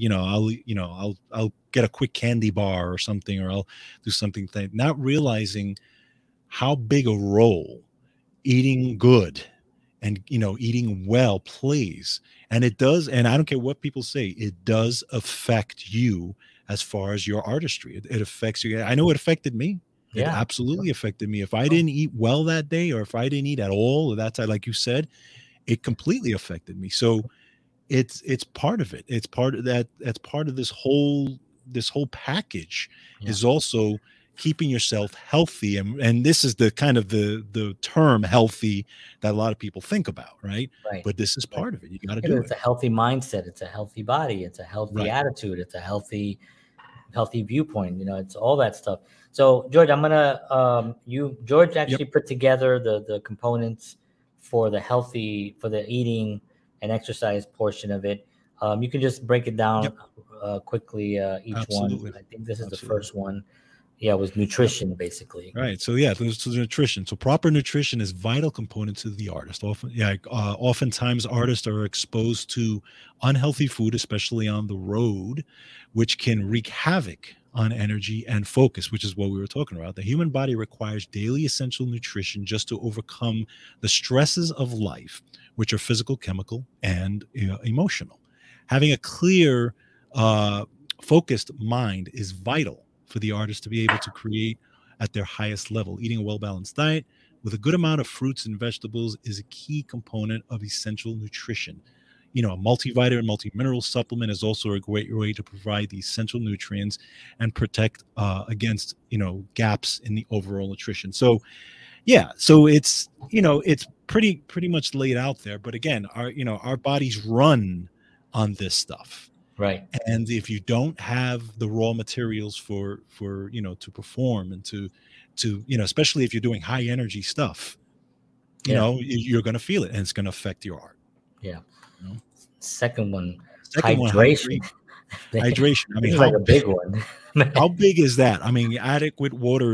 [SPEAKER 2] I'll get a quick candy bar or something, or I'll do something, not realizing how big a role eating good and eating well plays. And it does, and I don't care what people say, it does affect you as far as your artistry. It affects you. I know it affected me. It
[SPEAKER 1] Yeah,
[SPEAKER 2] absolutely affected me. If I
[SPEAKER 1] sure.
[SPEAKER 2] didn't eat well that day, or if I didn't eat at all, or that's like you said, it completely affected me. So it's part of it. It's part of that. That's part of this whole package,
[SPEAKER 1] Yeah,
[SPEAKER 2] is also keeping yourself healthy. And this is the kind of the term healthy that a lot of people think about, right?
[SPEAKER 1] right,
[SPEAKER 2] But this is
[SPEAKER 1] right.
[SPEAKER 2] part of it. You got to
[SPEAKER 1] And
[SPEAKER 2] do
[SPEAKER 1] it's
[SPEAKER 2] it.
[SPEAKER 1] a healthy mindset. It's a healthy body. It's a healthy
[SPEAKER 2] Right.
[SPEAKER 1] attitude. It's a healthy viewpoint. It's all that stuff. So George, I'm gonna George
[SPEAKER 2] Yep.
[SPEAKER 1] actually put together the components for the eating and exercise portion of it. You can just break it
[SPEAKER 2] Yep.
[SPEAKER 1] down quickly, each one.
[SPEAKER 2] Absolutely.
[SPEAKER 1] I think this is the
[SPEAKER 2] Absolutely.
[SPEAKER 1] first one. Yeah, it was
[SPEAKER 2] Yep.
[SPEAKER 1] nutrition, basically.
[SPEAKER 2] Right. So yeah, this is nutrition. So proper nutrition is vital component to the artist. Oftentimes artists are exposed to unhealthy food, especially on the road, which can wreak havoc on energy and focus, which is what we were talking about. The human body requires daily essential nutrition just to overcome the stresses of life, which are physical, chemical, and emotional. Having a clear, uh, focused mind is vital for the artist to be able to create at their highest level. Eating a well balanced diet with a good amount of fruits and vegetables is a key component of essential nutrition. A multivitamin, multi mineral supplement is also a great way to provide the essential nutrients and protect against gaps in the overall nutrition. So yeah, so it's pretty much laid out there. But again, our bodies run on this stuff,
[SPEAKER 1] Right.
[SPEAKER 2] and if you don't have the raw materials for to perform and to especially if you're doing high energy stuff,
[SPEAKER 1] Yeah.
[SPEAKER 2] you're going to feel it, and it's going to affect your art.
[SPEAKER 1] Yeah.
[SPEAKER 2] you know?
[SPEAKER 1] Second one,
[SPEAKER 2] Second one,
[SPEAKER 1] hydration. This
[SPEAKER 2] hydration. I mean,
[SPEAKER 1] is like a big one.
[SPEAKER 2] how big is that? I mean, adequate water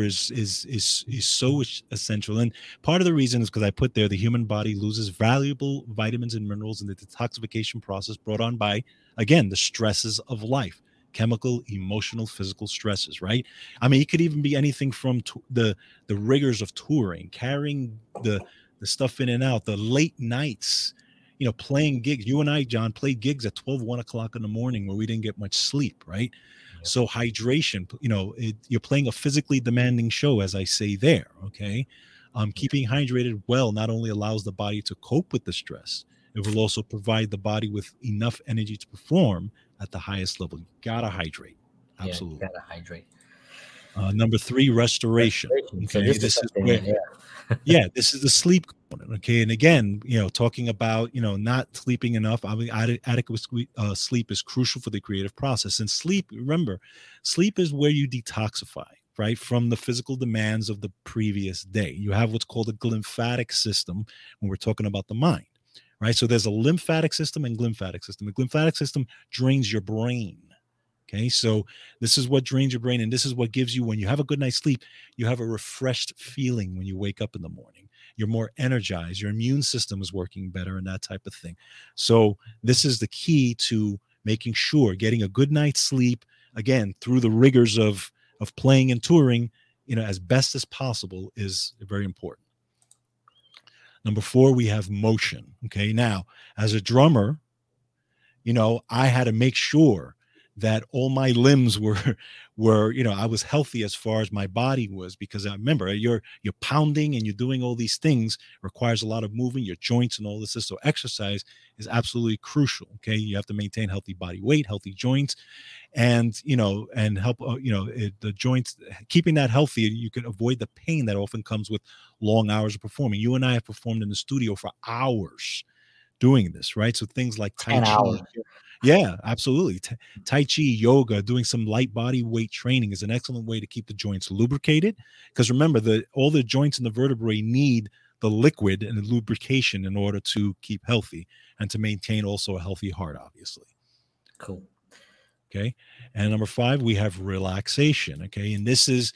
[SPEAKER 2] is so essential, and part of the reason is because I put there the human body loses valuable vitamins and minerals in the detoxification process brought on by, again, the stresses of life, chemical, emotional, physical stresses. Right? I mean, it could even be anything from the rigors of touring, carrying the stuff in and out, the late nights playing gigs. You and I, John, played gigs at 12, 1 o'clock in the morning where we didn't get much sleep, right?
[SPEAKER 1] Yep.
[SPEAKER 2] So hydration, you're playing a physically demanding show, as I say there, okay? Keeping hydrated well not only allows the body to cope with the stress, it will also provide the body with enough energy to perform at the highest level. You gotta hydrate.
[SPEAKER 1] Yeah, you
[SPEAKER 2] Absolutely.
[SPEAKER 1] gotta hydrate.
[SPEAKER 2] Number three, restoration.
[SPEAKER 1] Restoration. So
[SPEAKER 2] Okay,
[SPEAKER 1] this is
[SPEAKER 2] this is
[SPEAKER 1] something,
[SPEAKER 2] where,
[SPEAKER 1] yeah.
[SPEAKER 2] yeah, this is the sleep component. Okay, and again, talking about not sleeping enough. I mean, adequate sleep is crucial for the creative process. And sleep, remember, sleep is where you detoxify, right, from the physical demands of the previous day. You have what's called a glymphatic system when we're talking about the mind, right? So there's a lymphatic system and glymphatic system. The glymphatic system drains your brain. Okay, so this is what drains your brain, and this is what gives you, when you have a good night's sleep, you have a refreshed feeling when you wake up in the morning. You're more energized, your immune system is working better, and that type of thing. So this is the key to making sure getting a good night's sleep, again, through the rigors of playing and touring, as best as possible, is very important. Number four, we have motion. Okay, now as a drummer, I had to make sure that all my limbs were I was healthy as far as my body was, because I remember you're pounding and you're doing all these things, requires a lot of movement, your joints and all this. So exercise is absolutely crucial. Okay, you have to maintain healthy body weight, healthy joints, and and help the joints, keeping that healthy. You can avoid the pain that often comes with long hours of performing. You and I have performed in the studio for hours doing this, right? So things like Tai
[SPEAKER 1] 10
[SPEAKER 2] Chi.
[SPEAKER 1] hours.
[SPEAKER 2] Yeah, absolutely. Tai Chi, yoga, doing some light body weight training is an excellent way to keep the joints lubricated. Because remember, all the joints in the vertebrae need the liquid and the lubrication in order to keep healthy and to maintain also a healthy heart, obviously.
[SPEAKER 1] Cool.
[SPEAKER 2] Okay. And number five, we have relaxation. Okay. And this is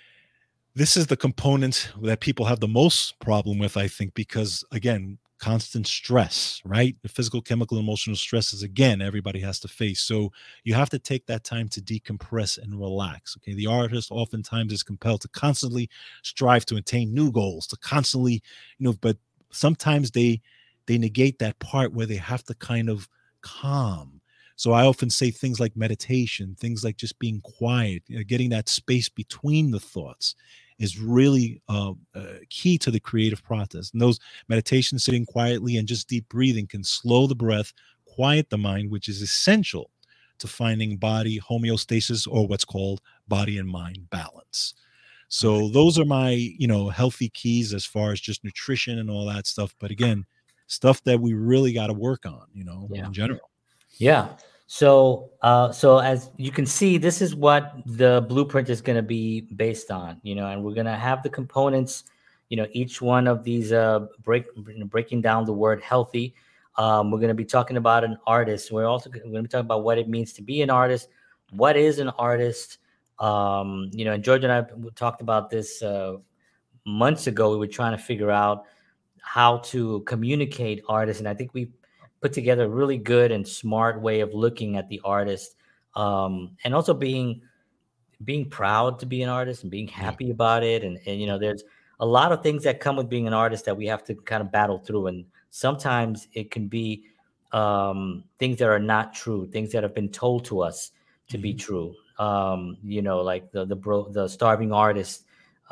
[SPEAKER 2] the component that people have the most problem with, I think, because again, constant stress, right? The physical, chemical, emotional stresses, again, everybody has to face. So you have to take that time to decompress and relax. Okay. The artist oftentimes is compelled to constantly strive to attain new goals, to constantly, but sometimes they negate that part where they have to kind of calm. So I often say things like meditation, things like just being quiet, getting that space between the thoughts is really key to the creative process. And those meditations, sitting quietly and just deep breathing, can slow the breath, quiet the mind, which is essential to finding body homeostasis, or what's called body and mind balance. So those are my, healthy keys as far as just nutrition and all that stuff. But again, stuff that we really got to work on, in general.
[SPEAKER 1] Yeah. So, so as you can see, this is what the blueprint is going to be based on, and we're going to have the components, each one of these, breaking down the word healthy. We're going to be talking about an artist. We're also going to be talking about what it means to be an artist. What is an artist? And George and I talked about this, months ago. We were trying to figure out how to communicate artists. And I think we put together a really good and smart way of looking at the artist, and also being proud to be an artist and being happy about it. And there's a lot of things that come with being an artist that we have to kind of battle through. And sometimes it can be things that are not true, things that have been told to us to be true. Like the starving artist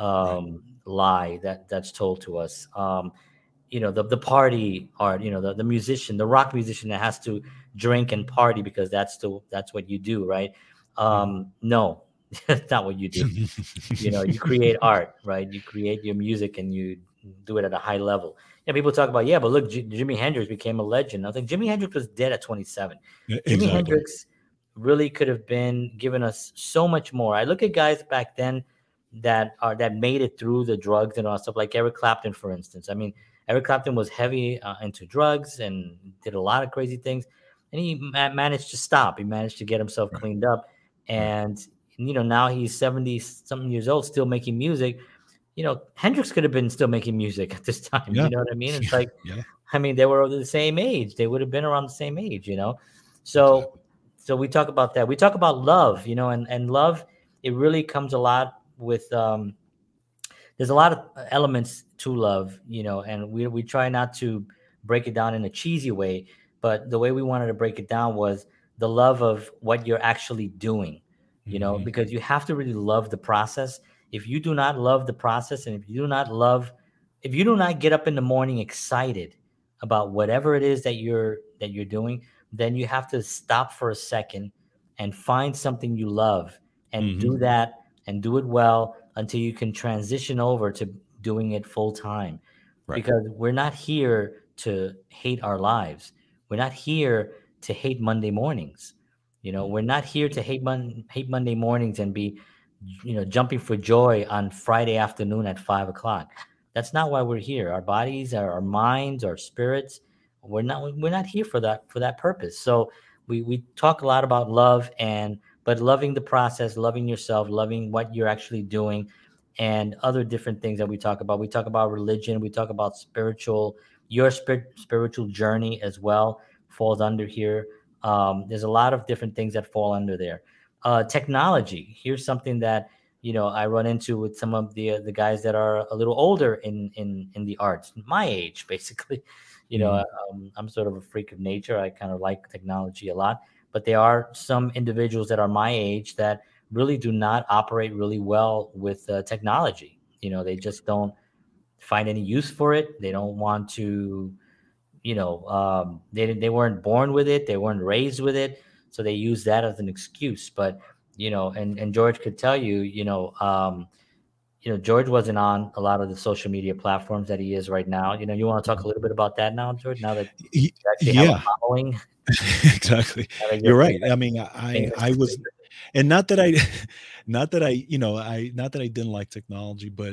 [SPEAKER 1] lie that's told to us. The party art, the musician, the rock musician that has to drink and party because that's what you do, right? No, that's not what you do. You create art, right? You create your music and you do it at a high level. People talk about, but look, Jimi Hendrix became a legend. I think Jimi Hendrix was dead at 27.
[SPEAKER 2] Exactly.
[SPEAKER 1] Jimi Hendrix really could have been giving us so much more. I look at guys back then that made it through the drugs and all that stuff, like Eric Clapton, for instance. I mean, Eric Clapton was heavy into drugs and did a lot of crazy things, and he managed to stop. He managed to get himself cleaned up, and now he's 70-something years old, still making music. Hendrix could have been still making music at this time.
[SPEAKER 2] Yeah.
[SPEAKER 1] You know what I mean? It's like, I mean, they were the same age. They would have been around the same age. So. Exactly. So we talk about that. We talk about love, and love, it really comes a lot with, there's a lot of elements to love, and we try not to break it down in a cheesy way, but the way we wanted to break it down was the love of what you're actually doing,
[SPEAKER 2] Mhm.
[SPEAKER 1] because you have to really love the process. If you do not love the process, and if you do not get up in the morning excited about whatever it is that you're doing, then you have to stop for a second and find something you love and
[SPEAKER 2] Mhm.
[SPEAKER 1] do that and do it well until you can transition over to doing it full time.
[SPEAKER 2] Right.
[SPEAKER 1] Because we're not here to hate our lives. We're not here to hate Monday mornings.
[SPEAKER 2] Mm.
[SPEAKER 1] We're not here to hate Monday mornings and be, jumping for joy on Friday afternoon at 5 o'clock. That's not why we're here. Our bodies, our minds, our spirits, we're not here for that purpose. So we talk a lot about love, but loving the process, loving yourself, loving what you're actually doing, and other different things that we talk about. We talk about religion, we talk about your spiritual journey as well falls under here. There's a lot of different things that fall under there. Technology. Here's something that I run into with some of the guys that are a little older in the arts, my age, basically.
[SPEAKER 2] Mhm.
[SPEAKER 1] I'm sort of a freak of nature. I kind of like technology a lot, but there are some individuals that are my age that really do not operate really well with technology. They just don't find any use for it. They don't want to, they weren't born with it. They weren't raised with it. So they use that as an excuse. But, and George could tell you, George wasn't on a lot of the social media platforms that he is right now. You want to talk a little bit about that now, George, now that
[SPEAKER 2] Y-
[SPEAKER 1] you actually have a
[SPEAKER 2] Yeah,
[SPEAKER 1] following,
[SPEAKER 2] exactly.
[SPEAKER 1] now that
[SPEAKER 2] You're
[SPEAKER 1] you're
[SPEAKER 2] right. I mean, I
[SPEAKER 1] famous.
[SPEAKER 2] was, and not that I, not that I, not that I didn't like technology, but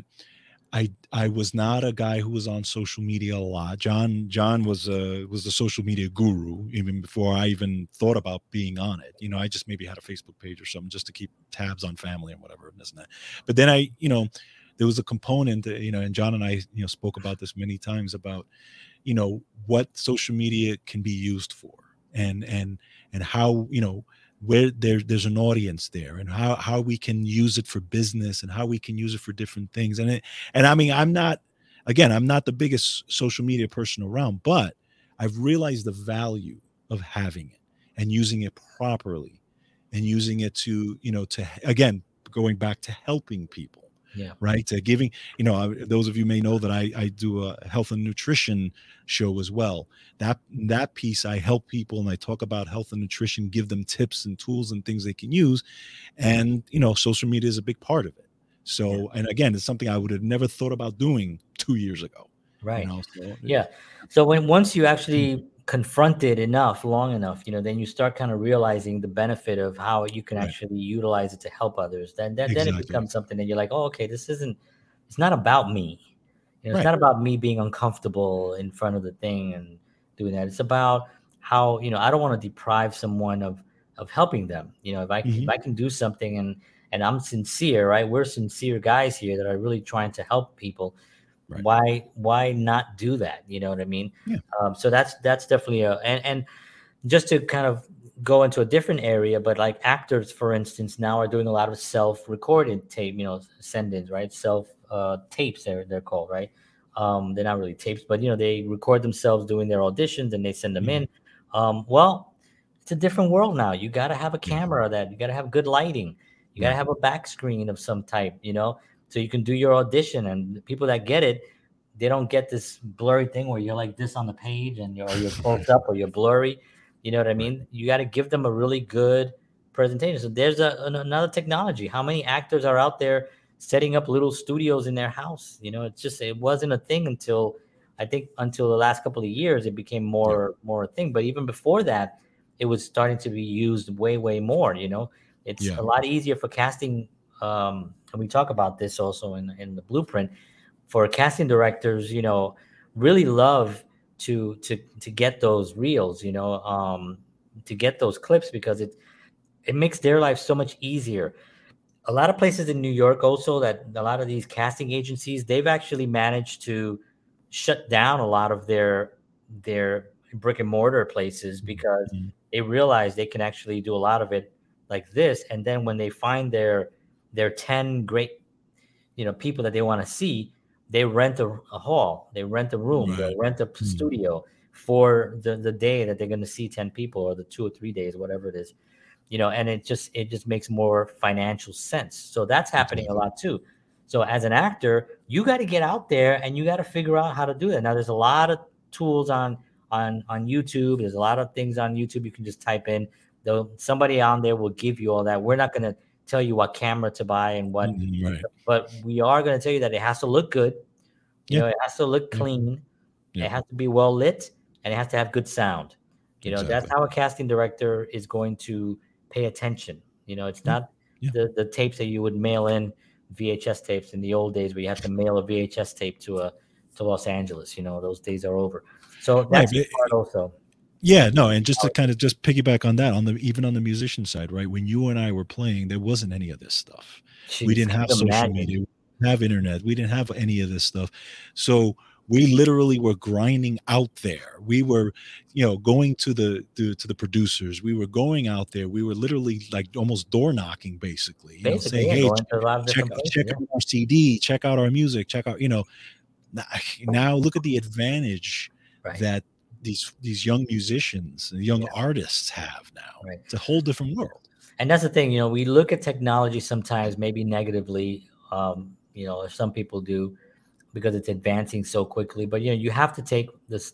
[SPEAKER 2] I was not a guy who was on social media a lot. John was the social media guru even before I even thought about being on it. I just maybe had a Facebook page or something just to keep tabs on family and whatever and this and that. But then there was a component that, and John and I, spoke about this many times about, what social media can be used for, and how, where there's an audience there, and how we can use it for business, and how we can use it for different things. And I mean, I'm not the biggest social media person around, but I've realized the value of having it and using it properly, and using it to, to, again, going back to helping people,
[SPEAKER 1] Yeah.
[SPEAKER 2] right? To giving, those of you may know that I do a health and nutrition show as well. That piece, I help people and I talk about health and nutrition, give them tips and tools and things they can use. And, social media is a big part of it.
[SPEAKER 1] Yeah.
[SPEAKER 2] So, and again, it's something I would have never thought about doing 2 years ago,
[SPEAKER 1] Right.
[SPEAKER 2] so
[SPEAKER 1] Yeah. So once you actually confront it enough, long enough, then you start kind of realizing the benefit of how you can
[SPEAKER 2] right,
[SPEAKER 1] actually utilize it to help others. Then it
[SPEAKER 2] exactly.
[SPEAKER 1] becomes something that you're like, oh, okay, it's not about me. It's
[SPEAKER 2] Right.
[SPEAKER 1] not about me being uncomfortable in front of the thing and doing that. It's about how, I don't want to deprive someone of helping them. If
[SPEAKER 2] Hmm.
[SPEAKER 1] I can do something, and I'm sincere, right? We're sincere guys here that are really trying to help people.
[SPEAKER 2] Right.
[SPEAKER 1] Why not do that? You know what I mean?
[SPEAKER 2] Yeah.
[SPEAKER 1] So that's definitely and just to kind of go into a different area, but like actors, for instance, now are doing a lot of self-recorded tape, send-ins, right? Self tapes, they're called, right? They're not really tapes, but they record themselves doing their auditions and they send them
[SPEAKER 2] Hmm.
[SPEAKER 1] in. Well, it's a different world now. You got to have a
[SPEAKER 2] Yeah.
[SPEAKER 1] camera, that you got to have good lighting. You got to
[SPEAKER 2] Right.
[SPEAKER 1] have a back screen of some type, so you can do your audition. And the people that get it, they don't get this blurry thing where you're like this on the page and you're close up or you're blurry. You know what I
[SPEAKER 2] Right.
[SPEAKER 1] mean? You got to give them a really good presentation. So there's another technology. How many actors are out there setting up little studios in their house? It wasn't a thing until, I think, until the last couple of years. It became
[SPEAKER 2] Yeah.
[SPEAKER 1] more a thing. But even before that, it was starting to be used way more. It's
[SPEAKER 2] Yeah.
[SPEAKER 1] a lot easier for casting. And we talk about this also in the blueprint, for casting directors, really love to get those reels, to get those clips, because it makes their life so much easier. A lot of places in New York also, that a lot of these casting agencies, they've actually managed to shut down a lot of their brick and mortar places, because
[SPEAKER 2] Mhm.
[SPEAKER 1] they realize they can actually do a lot of it like this. And then when they find their 10 great people that they want to see, they rent a hall, they rent a room,
[SPEAKER 2] Right.
[SPEAKER 1] they'll rent a
[SPEAKER 2] Mm.
[SPEAKER 1] studio for the day that they're going to see 10 people, or the 2 or 3 days, whatever it is, and it just makes more financial sense. So that's happening a
[SPEAKER 2] Exactly.
[SPEAKER 1] lot too. So as an actor, you got to get out there and you got to figure out how to do it. Now there's a lot of tools on YouTube. There's a lot of things on YouTube you can just type in. Though somebody on there will give you all that. We're not going to tell you what camera to buy and what,
[SPEAKER 2] Mhm, right.
[SPEAKER 1] but we are going to tell you that it has to look good.
[SPEAKER 2] Yeah.
[SPEAKER 1] It has to look
[SPEAKER 2] Yeah.
[SPEAKER 1] clean.
[SPEAKER 2] Yeah.
[SPEAKER 1] It has to be well lit, and it has to have good sound. That's
[SPEAKER 2] Exactly.
[SPEAKER 1] how a casting director is going to pay attention. It's
[SPEAKER 2] Yeah.
[SPEAKER 1] not
[SPEAKER 2] Yeah.
[SPEAKER 1] the tapes that you would mail in, VHS tapes in the old days where you had to mail a VHS tape to Los Angeles. Those days are over. So
[SPEAKER 2] Right.
[SPEAKER 1] that's the part also.
[SPEAKER 2] Yeah, no, and just to kind of just piggyback on that, even on the musician side, right? When you and I were playing, there wasn't any of this stuff. We
[SPEAKER 1] Jeez,
[SPEAKER 2] didn't
[SPEAKER 1] can
[SPEAKER 2] have
[SPEAKER 1] you
[SPEAKER 2] social
[SPEAKER 1] imagine?
[SPEAKER 2] media, we didn't have internet, we didn't have any of this stuff. So we literally were grinding out there. We were, going to the producers. We were going out there. We were literally like almost door knocking, basically.
[SPEAKER 1] Basically,
[SPEAKER 2] Saying,
[SPEAKER 1] yeah,
[SPEAKER 2] "Hey,
[SPEAKER 1] going to a lot of
[SPEAKER 2] check
[SPEAKER 1] different
[SPEAKER 2] out
[SPEAKER 1] places.
[SPEAKER 2] check
[SPEAKER 1] Yeah,
[SPEAKER 2] out our CD, check out our music, check out." Now look at the advantage
[SPEAKER 1] right,
[SPEAKER 2] that these young musicians, young
[SPEAKER 1] yeah,
[SPEAKER 2] artists have now.
[SPEAKER 1] right.
[SPEAKER 2] It's a whole different world.
[SPEAKER 1] And that's the thing. We look at technology sometimes maybe negatively. Or some people do, because it's advancing so quickly. But you have to take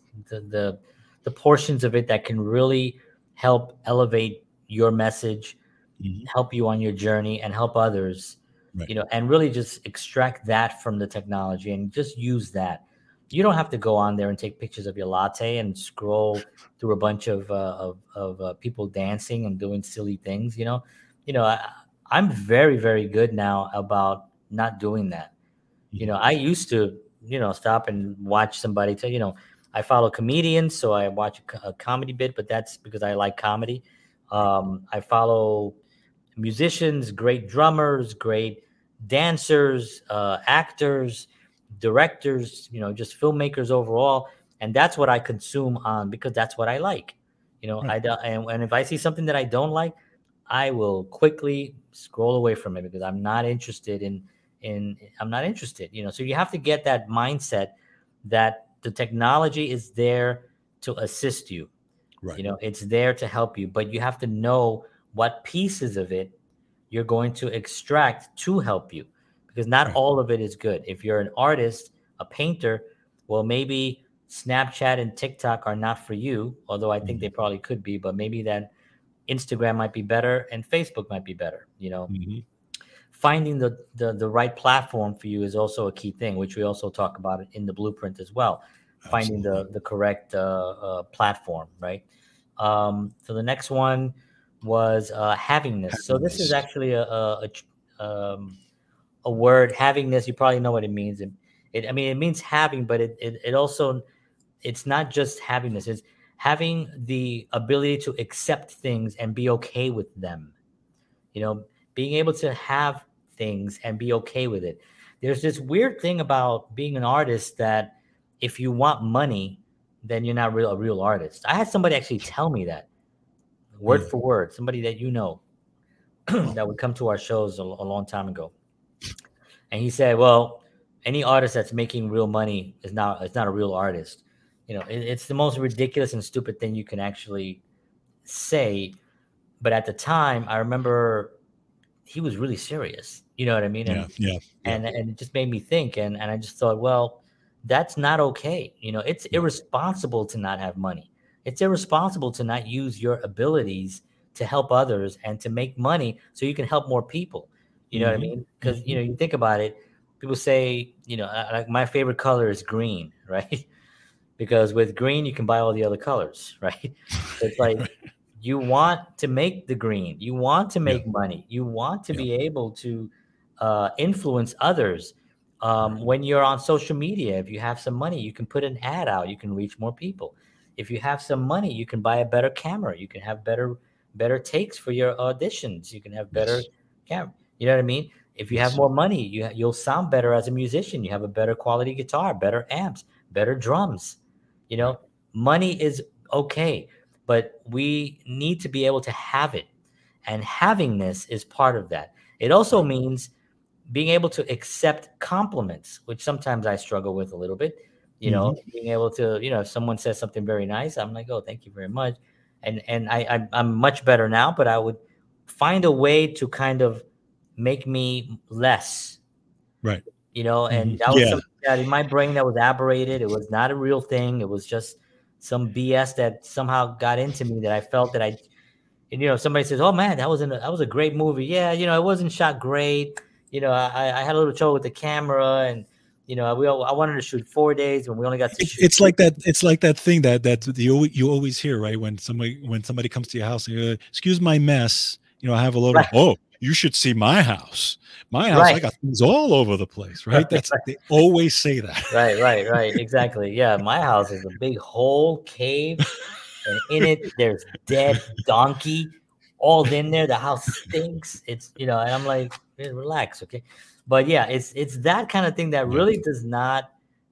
[SPEAKER 1] the portions of it that can really help elevate your message,
[SPEAKER 2] Mhm.
[SPEAKER 1] help you on your journey, and help others.
[SPEAKER 2] Right.
[SPEAKER 1] And really just extract that from the technology and just use that. You don't have to go on there and take pictures of your latte and scroll through a bunch of people dancing and doing silly things. I'm very, very good now about not doing that.
[SPEAKER 2] Mhm.
[SPEAKER 1] I used to, stop and watch somebody tell, I follow comedians, so I watch a comedy bit, but that's because I like comedy. I follow musicians, great drummers, great dancers, actors, directors, just filmmakers overall. And that's what I consume on, because that's what I like.
[SPEAKER 2] Right.
[SPEAKER 1] And if I see something that I don't like, I will quickly scroll away from it, because I'm not interested in I'm not interested. So you have to get that mindset that the technology is there to assist you.
[SPEAKER 2] Right.
[SPEAKER 1] It's there to help you, but you have to know what pieces of it you're going to extract to help you, because not
[SPEAKER 2] Right.
[SPEAKER 1] all of it is good. If you're an artist, a painter, well, maybe Snapchat and TikTok are not for you, although I think
[SPEAKER 2] Mhm.
[SPEAKER 1] they probably could be, but maybe that Instagram might be better and Facebook might be better.
[SPEAKER 2] Mhm.
[SPEAKER 1] Finding the right platform for you is also a key thing, which we also talk about in the blueprint as well. Finding
[SPEAKER 2] Absolutely.
[SPEAKER 1] the correct platform, right? So the next one was havingness. So this is
[SPEAKER 2] Happiness.
[SPEAKER 1] actually a word. Havingness, you probably know what it means. I mean, it means having, but it also, it's not just havingness. It's having the ability to accept things and be okay with them. you know, being able to have things and be okay with it. There's this weird thing about being an artist that if you want money, then you're not a real artist. I had somebody actually tell me that word
[SPEAKER 2] Mm.
[SPEAKER 1] for word, somebody that that would come to our shows a long time ago. And he said, well, any artist that's making real money is not a real artist. It's the most ridiculous and stupid thing you can actually say. But at the time, I remember he was really serious. You know what I mean?
[SPEAKER 2] Yeah.
[SPEAKER 1] And
[SPEAKER 2] Yeah. Yeah.
[SPEAKER 1] and and it just made me think, and I just thought, well, that's not okay. It's
[SPEAKER 2] Yeah.
[SPEAKER 1] irresponsible to not have money. It's irresponsible to not use your abilities to help others and to make money so you can help more people. You know what I
[SPEAKER 2] Mhm.
[SPEAKER 1] mean? Because
[SPEAKER 2] Mhm.
[SPEAKER 1] you think about it, people say, like my favorite color is green, right? Because with green you can buy all the other colors, right? So it's like you want to make the green, you want to
[SPEAKER 2] Yeah.
[SPEAKER 1] make money, you want to
[SPEAKER 2] Yeah.
[SPEAKER 1] be able to influence others.
[SPEAKER 2] Right.
[SPEAKER 1] When you're on social media, if you have some money, you can put an ad out, you can reach more people. If you have some money, you can buy a better camera, you can have better takes for your auditions, you can have better
[SPEAKER 2] Yes.
[SPEAKER 1] camera. You know what I mean? If you have
[SPEAKER 2] Yes.
[SPEAKER 1] more money, you'll sound better as a musician, you have a better quality guitar, better amps, better drums. you
[SPEAKER 2] Right.
[SPEAKER 1] know Money is okay, but we need to be able to have it, and having this is part of that. It also
[SPEAKER 2] Right.
[SPEAKER 1] means being able to accept compliments, which sometimes I struggle with a little bit, being able to, if someone says something very nice, I'm like, oh, thank you very much. And I'm much better now, but I would find a way to kind of make me less,
[SPEAKER 2] Right.
[SPEAKER 1] and that was
[SPEAKER 2] Yeah.
[SPEAKER 1] something that in my brain that was aberrated. It was not a real thing. It was just some BS that somehow got into me that I felt that somebody says, oh man, that was a great movie. Yeah. It wasn't shot great. I had a little trouble with the camera, and, I wanted to shoot 4 days when we only got to shoot.
[SPEAKER 2] It's like that. It's like that thing that you always hear, right? When somebody comes to your house and you're, excuse my mess. I have a lot of, oh, you should see my house. My house,
[SPEAKER 1] Right.
[SPEAKER 2] I got things all over the place, right? They always say that.
[SPEAKER 1] Right. Exactly. Yeah. My house is a big hole cave, and in it there's dead donkey all in there. The house stinks. It's, and I'm like, hey, relax, okay? But yeah, it's that kind of thing that really does not,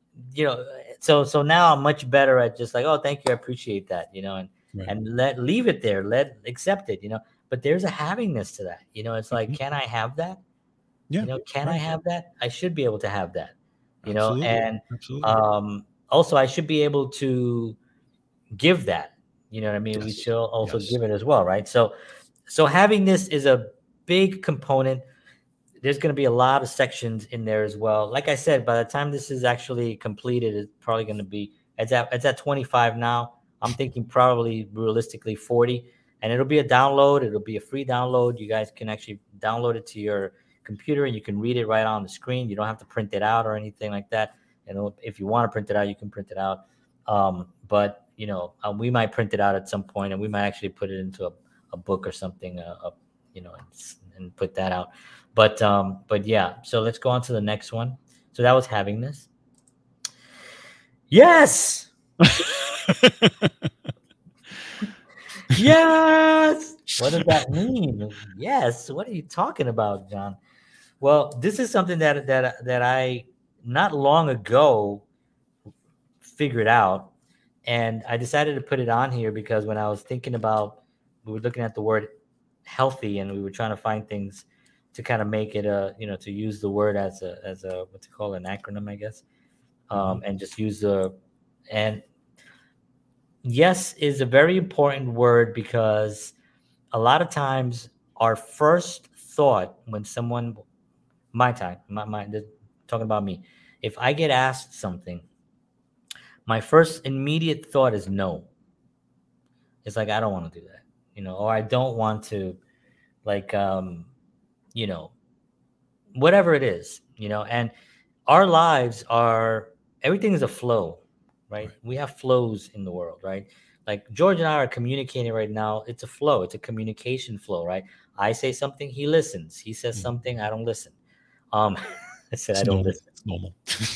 [SPEAKER 1] so now I'm much better at just like, oh, thank you, I appreciate that, and leave it there, accept it, but there's a havingness to that, it's like, can I have that?
[SPEAKER 2] Yeah.
[SPEAKER 1] Can I have that? I should be able to have that,
[SPEAKER 2] Absolutely.
[SPEAKER 1] and
[SPEAKER 2] Absolutely.
[SPEAKER 1] Also I should be able to give that, you know what I mean?
[SPEAKER 2] Yes.
[SPEAKER 1] We should also give it as well, right? So having this is a big component. There's going to be a lot of sections in there as well. Like I said, by the time this is actually completed, it's probably going to be, it's at 25 now. I'm thinking probably realistically 40, and it'll be a download. It'll be a free download. You guys can actually download it to your computer, and you can read it right on the screen. You don't have to print it out or anything like that. And if you want to print it out, you can print it out. But we might print it out at some point, and we might actually put it into a book or something, and put that out. But yeah, so let's go on to the next one. So that was having this. Yes. Yes. What does that mean? Yes. What are you talking about, John? Well, this is something that I not long ago figured out, and I decided to put it on here because when I was thinking about, we were looking at the word healthy, and we were trying to find things to kind of make it to use the word as a what's it called, an acronym, I guess, and just use and yes is a very important word, because a lot of times our first thought when someone, talking about me, if I get asked something, my first immediate thought is no. It's like, I don't want to do that, or I don't want to, like, whatever it is, and our lives everything is a flow, right? We have flows in the world, right? Like George and I are communicating right now. It's a flow. It's a communication flow, right? I say something, he listens. He says something, I don't listen. I said, I don't listen.
[SPEAKER 2] It's normal.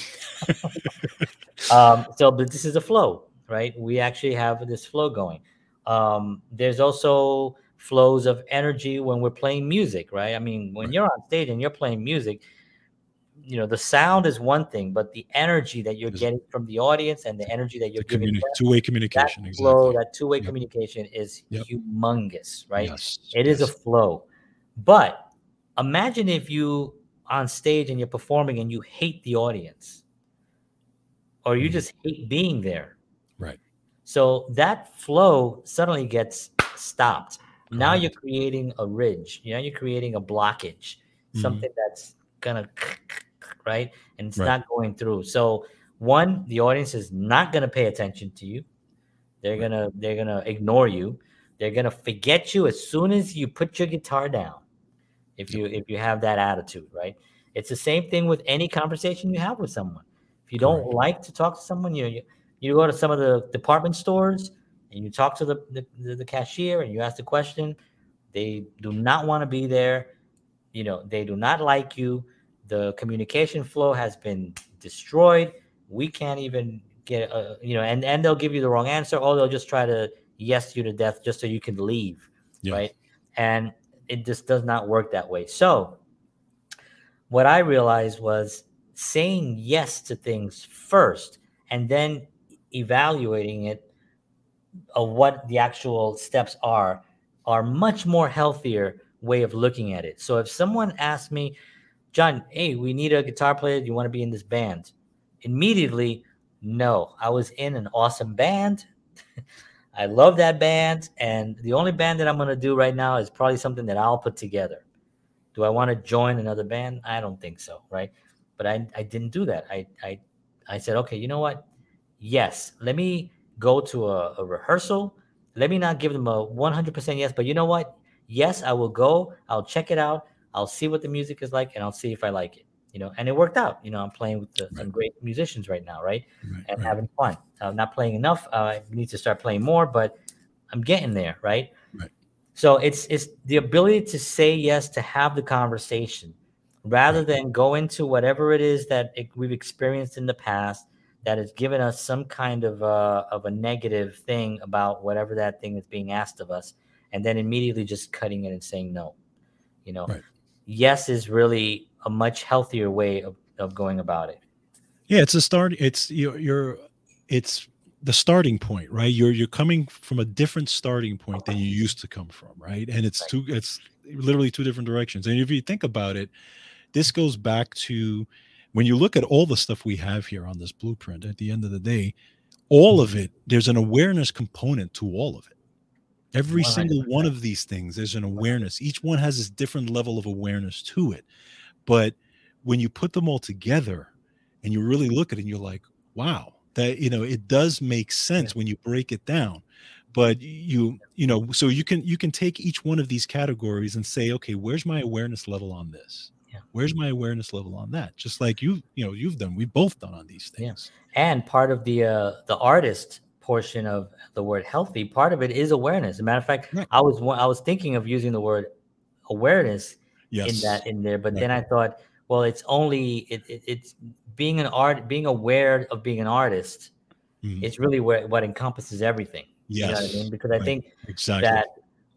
[SPEAKER 1] But this is a flow, right? We actually have this flow going. There's also flows of energy when we're playing music, right? I mean, when you're on stage and you're playing music, the sound is one thing, but the energy that you're getting from the audience and the energy that you're giving,
[SPEAKER 2] two-way communication,
[SPEAKER 1] that
[SPEAKER 2] exactly.
[SPEAKER 1] flow, that two-way communication is humongous, right?
[SPEAKER 2] Yes.
[SPEAKER 1] It is a flow. But imagine if you on stage and you're performing and you hate the audience, or you just hate being there.
[SPEAKER 2] Right.
[SPEAKER 1] So that flow suddenly gets stopped. Now you're creating a ridge. You're creating a blockage, something that's gonna, right? And it's not going through. So one, the audience is not gonna pay attention to you. They're gonna ignore you. They're gonna forget you as soon as you put your guitar down. If you have that attitude, right? It's the same thing with any conversation you have with someone. If you don't like to talk to someone, you go to some of the department stores and you talk to the cashier and you ask the question. They do not want to be there. They do not like you. The communication flow has been destroyed. We can't even get and they'll give you the wrong answer, or they'll just try to yes you to death just so you can leave, right? And it just does not work that way. So what I realized was saying yes to things first and then evaluating it of what the actual steps are much more healthier way of looking at it. So if someone asks me, John, hey, we need a guitar player. Do you want to be in this band? Immediately, no. I was in an awesome band. I love that band. And the only band that I'm going to do right now is probably something that I'll put together. Do I want to join another band? I don't think so, right? But I didn't do that. I said, okay, you know what? Yes, let me go to a rehearsal. Let me not give them a 100% yes, but you know what? Yes, I will go. I'll check it out. I'll see what the music is like, and I'll see if I like it. And it worked out. I'm playing with some great musicians right now, right? And having fun. I'm not playing enough. I need to start playing more, but I'm getting there, right?
[SPEAKER 2] Right.
[SPEAKER 1] So it's the ability to say yes, to have the conversation, rather than go into whatever it is that we've experienced in the past that has given us some kind of a negative thing about whatever that thing is being asked of us, and then immediately just cutting it and saying no.
[SPEAKER 2] Right.
[SPEAKER 1] Yes is really a much healthier way of going about it.
[SPEAKER 2] Yeah, it's a start. It's it's the starting point, right? You're coming from a different starting point than you used to come from, right? And it's literally two different directions. And if you think about it, this goes back to when you look at all the stuff we have here on this blueprint. At the end of the day, all of it, there's an awareness component to all of it. Every 100%. Single one of these things, there's an awareness. Each one has this different level of awareness to it. But when you put them all together and you really look at it, and you're like, wow, that, it does make sense when you break it down. But so you can take each one of these categories and say, okay, where's my awareness level on this? Yeah. Where's my awareness level on that? Just like you've done, we've both done on these things.
[SPEAKER 1] Yeah. And part of the artist portion of the word healthy, part of it is awareness. As a matter of fact, I was thinking of using the word awareness in there, but then I thought, well, it's only it's being being aware of being an artist. It's really what encompasses everything.
[SPEAKER 2] Yes.
[SPEAKER 1] You know what I mean? Because I think that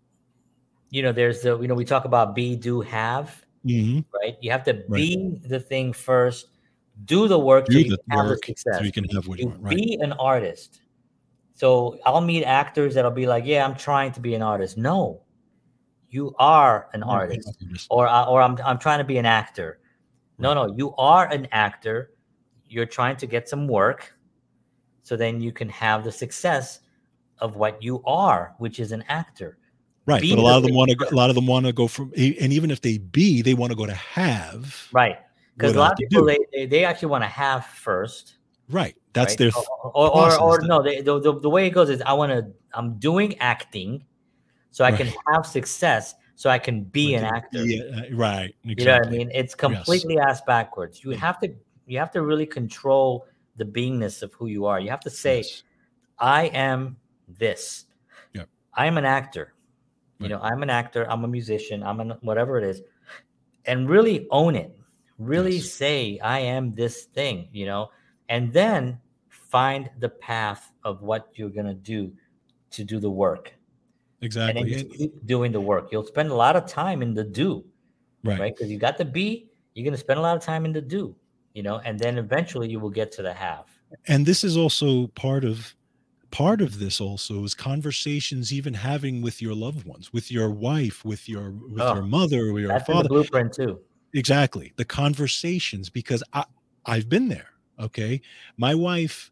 [SPEAKER 1] there's we talk about be, do, have. Right? You have to be the thing first, do the work so you can have the success.
[SPEAKER 2] So you can have what you want. Right.
[SPEAKER 1] Be an artist. So I'll meet actors that'll be like, yeah, I'm trying to be an artist. No, you are an artist. Or I'm trying to be an actor. No, you are an actor. You're trying to get some work so then you can have the success of what you are, which is an actor.
[SPEAKER 2] Right. But a lot of them want to go from, and even if they want to go to have.
[SPEAKER 1] Right. Because a lot of people, they actually want to have first.
[SPEAKER 2] Right. That's their
[SPEAKER 1] or no, the way it goes is I'm doing acting so I can have success, so I can be an actor.
[SPEAKER 2] Yeah, right. Exactly.
[SPEAKER 1] You know what I mean? It's completely ass backwards. You have to really control the beingness of who you are. You have to say, I am this.
[SPEAKER 2] Yep.
[SPEAKER 1] I am an actor. I'm an actor. I'm a musician. whatever it is, and really own it. Really say I am this thing. And then find the path of what you're gonna do to do the work.
[SPEAKER 2] Exactly.
[SPEAKER 1] And then keep doing the work. You'll spend a lot of time in the do, right? Because you got the be, you're gonna spend a lot of time in the do, and then eventually you will get to the have.
[SPEAKER 2] And this is also part of this also is conversations even having with your loved ones, with your wife, with your mother, with your father.
[SPEAKER 1] The blueprint too.
[SPEAKER 2] Exactly. The conversations, because I've been there. Okay. My wife,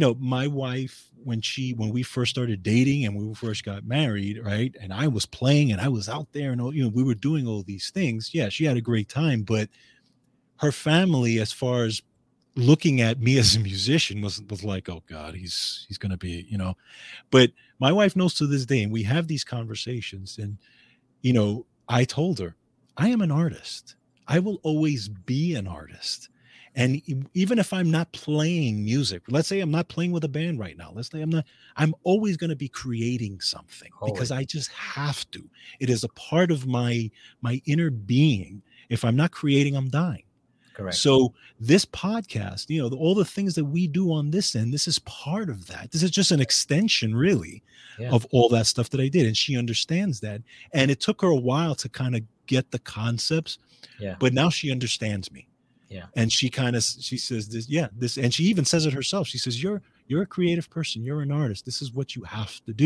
[SPEAKER 2] when we first started dating and we first got married, right? And I was playing and I was out there and we were doing all these things. Yeah, she had a great time, but her family, as far as looking at me as a musician, was like, oh God, he's gonna be, But my wife knows to this day, and we have these conversations, and I told her, I am an artist. I will always be an artist. And even if I'm not playing music, let's say I'm not playing with a band right now. Let's say I'm always going to be creating something because I just have to. It is a part of my inner being. If I'm not creating, I'm dying.
[SPEAKER 1] Correct.
[SPEAKER 2] So this podcast, all the things that we do on this end, this is part of that. This is just an extension, really, of all that stuff that I did. And she understands that. And it took her a while to kind of get the concepts.
[SPEAKER 1] Yeah.
[SPEAKER 2] But now she understands me.
[SPEAKER 1] Yeah.
[SPEAKER 2] And she says this, and she even says it herself. She says, you're a creative person. You're an artist. This is what you have to do.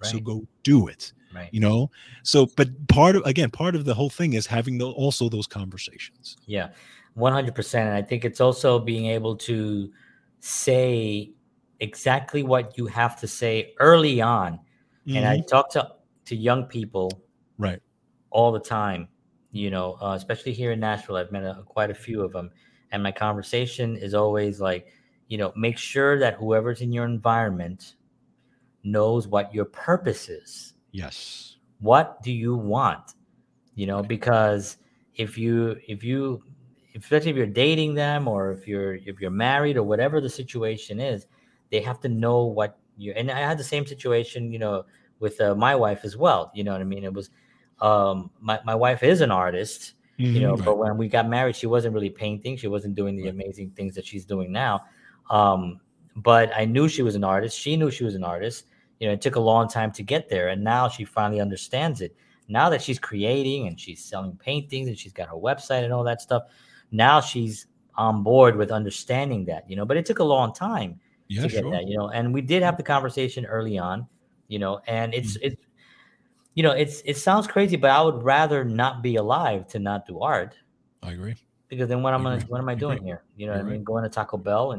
[SPEAKER 2] So
[SPEAKER 1] Right.
[SPEAKER 2] go do it.
[SPEAKER 1] Right.
[SPEAKER 2] So but part of the whole thing is having also those conversations.
[SPEAKER 1] Yeah, 100%. And I think it's also being able to say exactly what you have to say early on. And I
[SPEAKER 2] Hmm.
[SPEAKER 1] talk to young people
[SPEAKER 2] Right.
[SPEAKER 1] all the time, especially here in Nashville. I've met quite a few of them. And my conversation is always like, make sure that whoever's in your environment knows what your purpose is.
[SPEAKER 2] Yes.
[SPEAKER 1] What do you want?
[SPEAKER 2] Right.
[SPEAKER 1] Because if you especially if you're dating them, or if you're married, or whatever the situation is, they have to know what you. And I had the same situation, with my wife as well. You know what I mean? It was, my wife is an artist,
[SPEAKER 2] Right.
[SPEAKER 1] but when we got married, she wasn't really painting, she wasn't doing the
[SPEAKER 2] Right.
[SPEAKER 1] amazing things that she's doing now. Um but I knew she was an artist, she knew she was an artist. It took a long time to get there, and now she finally understands it. Now that she's creating and she's selling paintings and she's got her website and all that stuff, now she's on board with understanding that, but it took a long time
[SPEAKER 2] Yeah,
[SPEAKER 1] to get
[SPEAKER 2] sure.
[SPEAKER 1] that, and we did have the conversation early on, and
[SPEAKER 2] Mhm.
[SPEAKER 1] it sounds crazy, but I would rather not be alive to not do art,
[SPEAKER 2] I agree.
[SPEAKER 1] because then
[SPEAKER 2] I agree.
[SPEAKER 1] what am I
[SPEAKER 2] I agree.
[SPEAKER 1] doing here? You know what
[SPEAKER 2] You're
[SPEAKER 1] I
[SPEAKER 2] right.
[SPEAKER 1] mean? Going to Taco Bell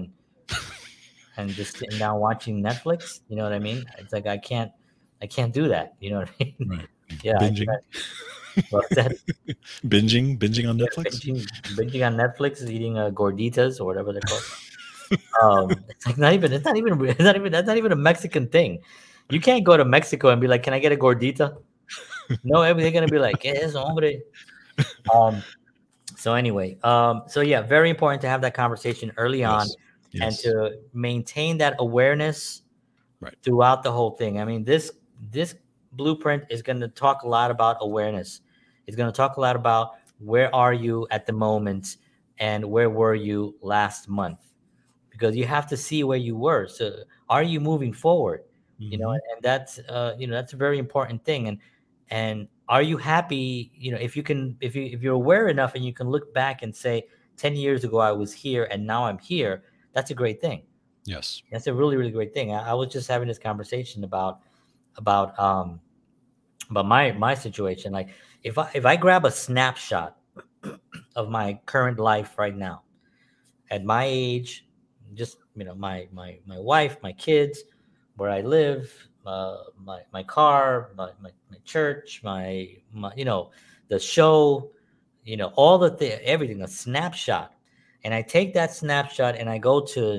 [SPEAKER 1] and just sitting down watching Netflix, you know what I mean? It's like I can't do that, you know what I mean?
[SPEAKER 2] Right.
[SPEAKER 1] Yeah, I think
[SPEAKER 2] Binging.
[SPEAKER 1] well, that
[SPEAKER 2] Binging on
[SPEAKER 1] yeah,
[SPEAKER 2] Netflix.
[SPEAKER 1] binging on Netflix, eating gorditas or whatever they're called. It's like that's not even a Mexican thing. You can't go to Mexico and be like, "Can I get a gordita?" No, they're gonna be like, "Yes, hombre." Um, so anyway, so yeah, very important to have that conversation early on,
[SPEAKER 2] Yes.
[SPEAKER 1] and
[SPEAKER 2] Yes.
[SPEAKER 1] to maintain that awareness
[SPEAKER 2] Right.
[SPEAKER 1] throughout the whole thing. I mean, this blueprint is going to talk a lot about awareness. It's going to talk a lot about where are you at the moment and where were you last month, because you have to see where you were. So are you moving forward?
[SPEAKER 2] Hmm.
[SPEAKER 1] And that's a very important thing. And are you happy? If you're aware enough and you can look back and say, 10 years ago I was here and now I'm here, that's a great thing.
[SPEAKER 2] Yes.
[SPEAKER 1] That's a really, really great thing. I was just having this conversation about about my situation. Like, if I grab a snapshot of my current life right now, at my age, just my wife, my kids, where I live, my car, my church, my the show, all everything, a snapshot. And I take that snapshot and I go to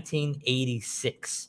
[SPEAKER 1] 1986,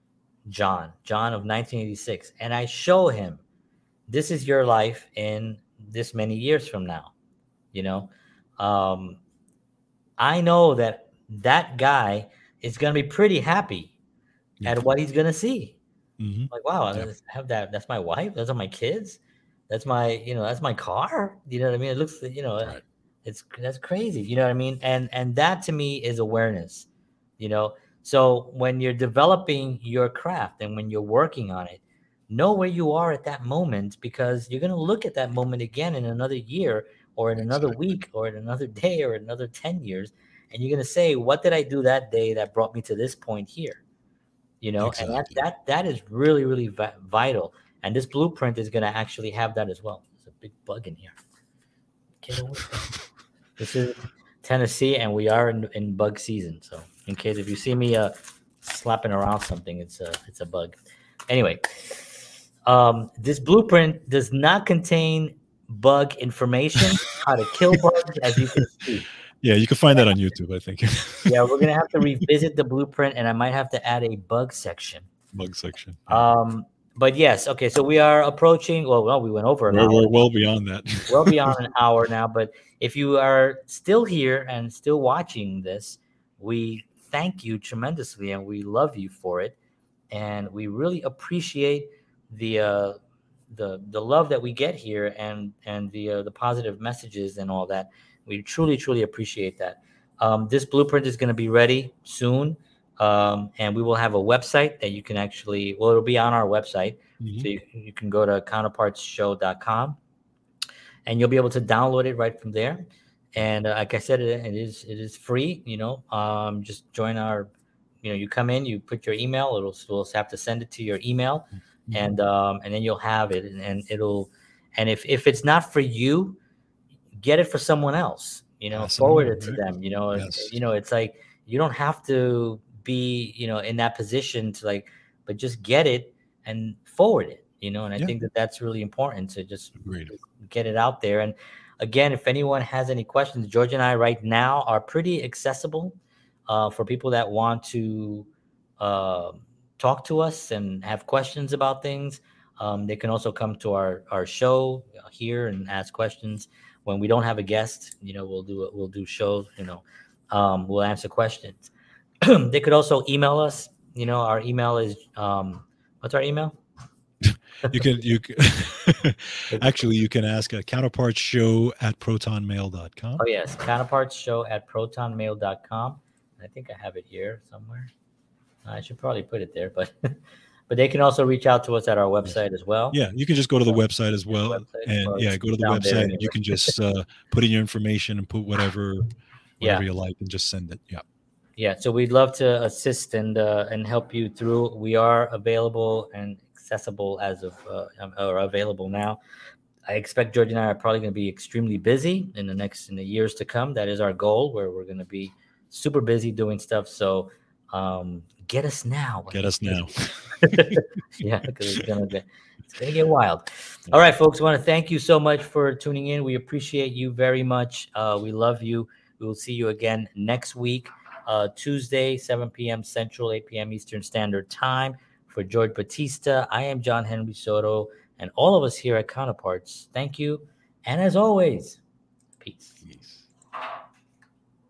[SPEAKER 1] John of 1986, and I show him, this is your life in this many years from now. You know, um, I know that guy is going to be pretty happy
[SPEAKER 2] Yeah.
[SPEAKER 1] at what he's going to see.
[SPEAKER 2] Hmm.
[SPEAKER 1] Like, wow,
[SPEAKER 2] Yeah.
[SPEAKER 1] I have that. That's my wife. Those are my kids. That's my car. You know what I mean? It looks,
[SPEAKER 2] Right.
[SPEAKER 1] that's crazy. You know what I mean? And that to me is awareness. You know, so when you're developing your craft and when you're working on it, know where you are at that moment, because you're gonna look at that moment again in another year, or in another
[SPEAKER 2] Exactly.
[SPEAKER 1] week, or in another day, or another 10 years, and you're gonna say, "What did I do that day that brought me to this point here?" And that
[SPEAKER 2] Exactly.
[SPEAKER 1] that that is really, really vital. And this blueprint is gonna actually have that as well. There's a big bug in here. Get away from me. This is Tennessee, and we are in bug season. So, in case if you see me slapping around something, it's a bug. Anyway, this blueprint does not contain bug information, how to kill bugs, as you can see.
[SPEAKER 2] Yeah, you can find that on YouTube, I think.
[SPEAKER 1] Yeah, we're gonna have to revisit the blueprint, and I might have to add a bug section.
[SPEAKER 2] Bug section. Yeah.
[SPEAKER 1] Um, but yes, okay. So we are approaching. Well, we went over an hour,
[SPEAKER 2] We're well beyond that.
[SPEAKER 1] well beyond an hour now. But if you are still here and still watching this, we thank you tremendously, and we love you for it, and we really appreciate the uh, the love that we get here, and the positive messages and all that. We truly, truly appreciate that. This blueprint is going to be ready soon, and we will have a website that you can actually. Well, it'll be on our website,
[SPEAKER 2] Mhm.
[SPEAKER 1] so you can go to counterpartsshow.com, and you'll be able to download it right from there.
[SPEAKER 2] Right.
[SPEAKER 1] And like I said, it is free. Just join our. You come in, you put your email. We'll have to send it to your email. and then you'll have it, and it'll, and if it's not for you, get it for someone else.
[SPEAKER 2] Pass it
[SPEAKER 1] Forward
[SPEAKER 2] on,
[SPEAKER 1] it to
[SPEAKER 2] right?
[SPEAKER 1] them.
[SPEAKER 2] Yes.
[SPEAKER 1] It's like you don't have to be in that position to like, but just get it and forward it. And I
[SPEAKER 2] Yeah.
[SPEAKER 1] think that that's really important to just
[SPEAKER 2] Agreed.
[SPEAKER 1] get it out there. And again, if anyone has any questions, George and I right now are pretty accessible for people that want to uh, talk to us and have questions about things. They can also come to our show here and ask questions. When we don't have a guest, we'll do shows. We'll answer questions. They could also email us. Our email is what's our email?
[SPEAKER 2] Actually, you can ask a counterpartshow@protonmail.com.
[SPEAKER 1] Oh yes, counterpartsshow@protonmail.com. I think I have it here somewhere. I should probably put it there, but but they can also reach out to us at our website as well.
[SPEAKER 2] Yeah, you can just go to the website as well, and go to the website, and you can just put in your information and put whatever you like, and just send it.
[SPEAKER 1] Yeah. So we'd love to assist and help you through. We are available and accessible as of or available now. I expect George and I are probably going to be extremely busy in the years to come. That is our goal, where we're going to be super busy doing stuff. So get us now.
[SPEAKER 2] Get us now.
[SPEAKER 1] Yeah, because it's gonna get wild. All right, folks. I want to thank you so much for tuning in. We appreciate you very much. We love you. We will see you again next week, Tuesday, 7 p.m. Central, 8 p.m. Eastern Standard Time. For George Batista, I am John Henry Soto, and all of us here at Counterparts. Thank you, and as always, peace.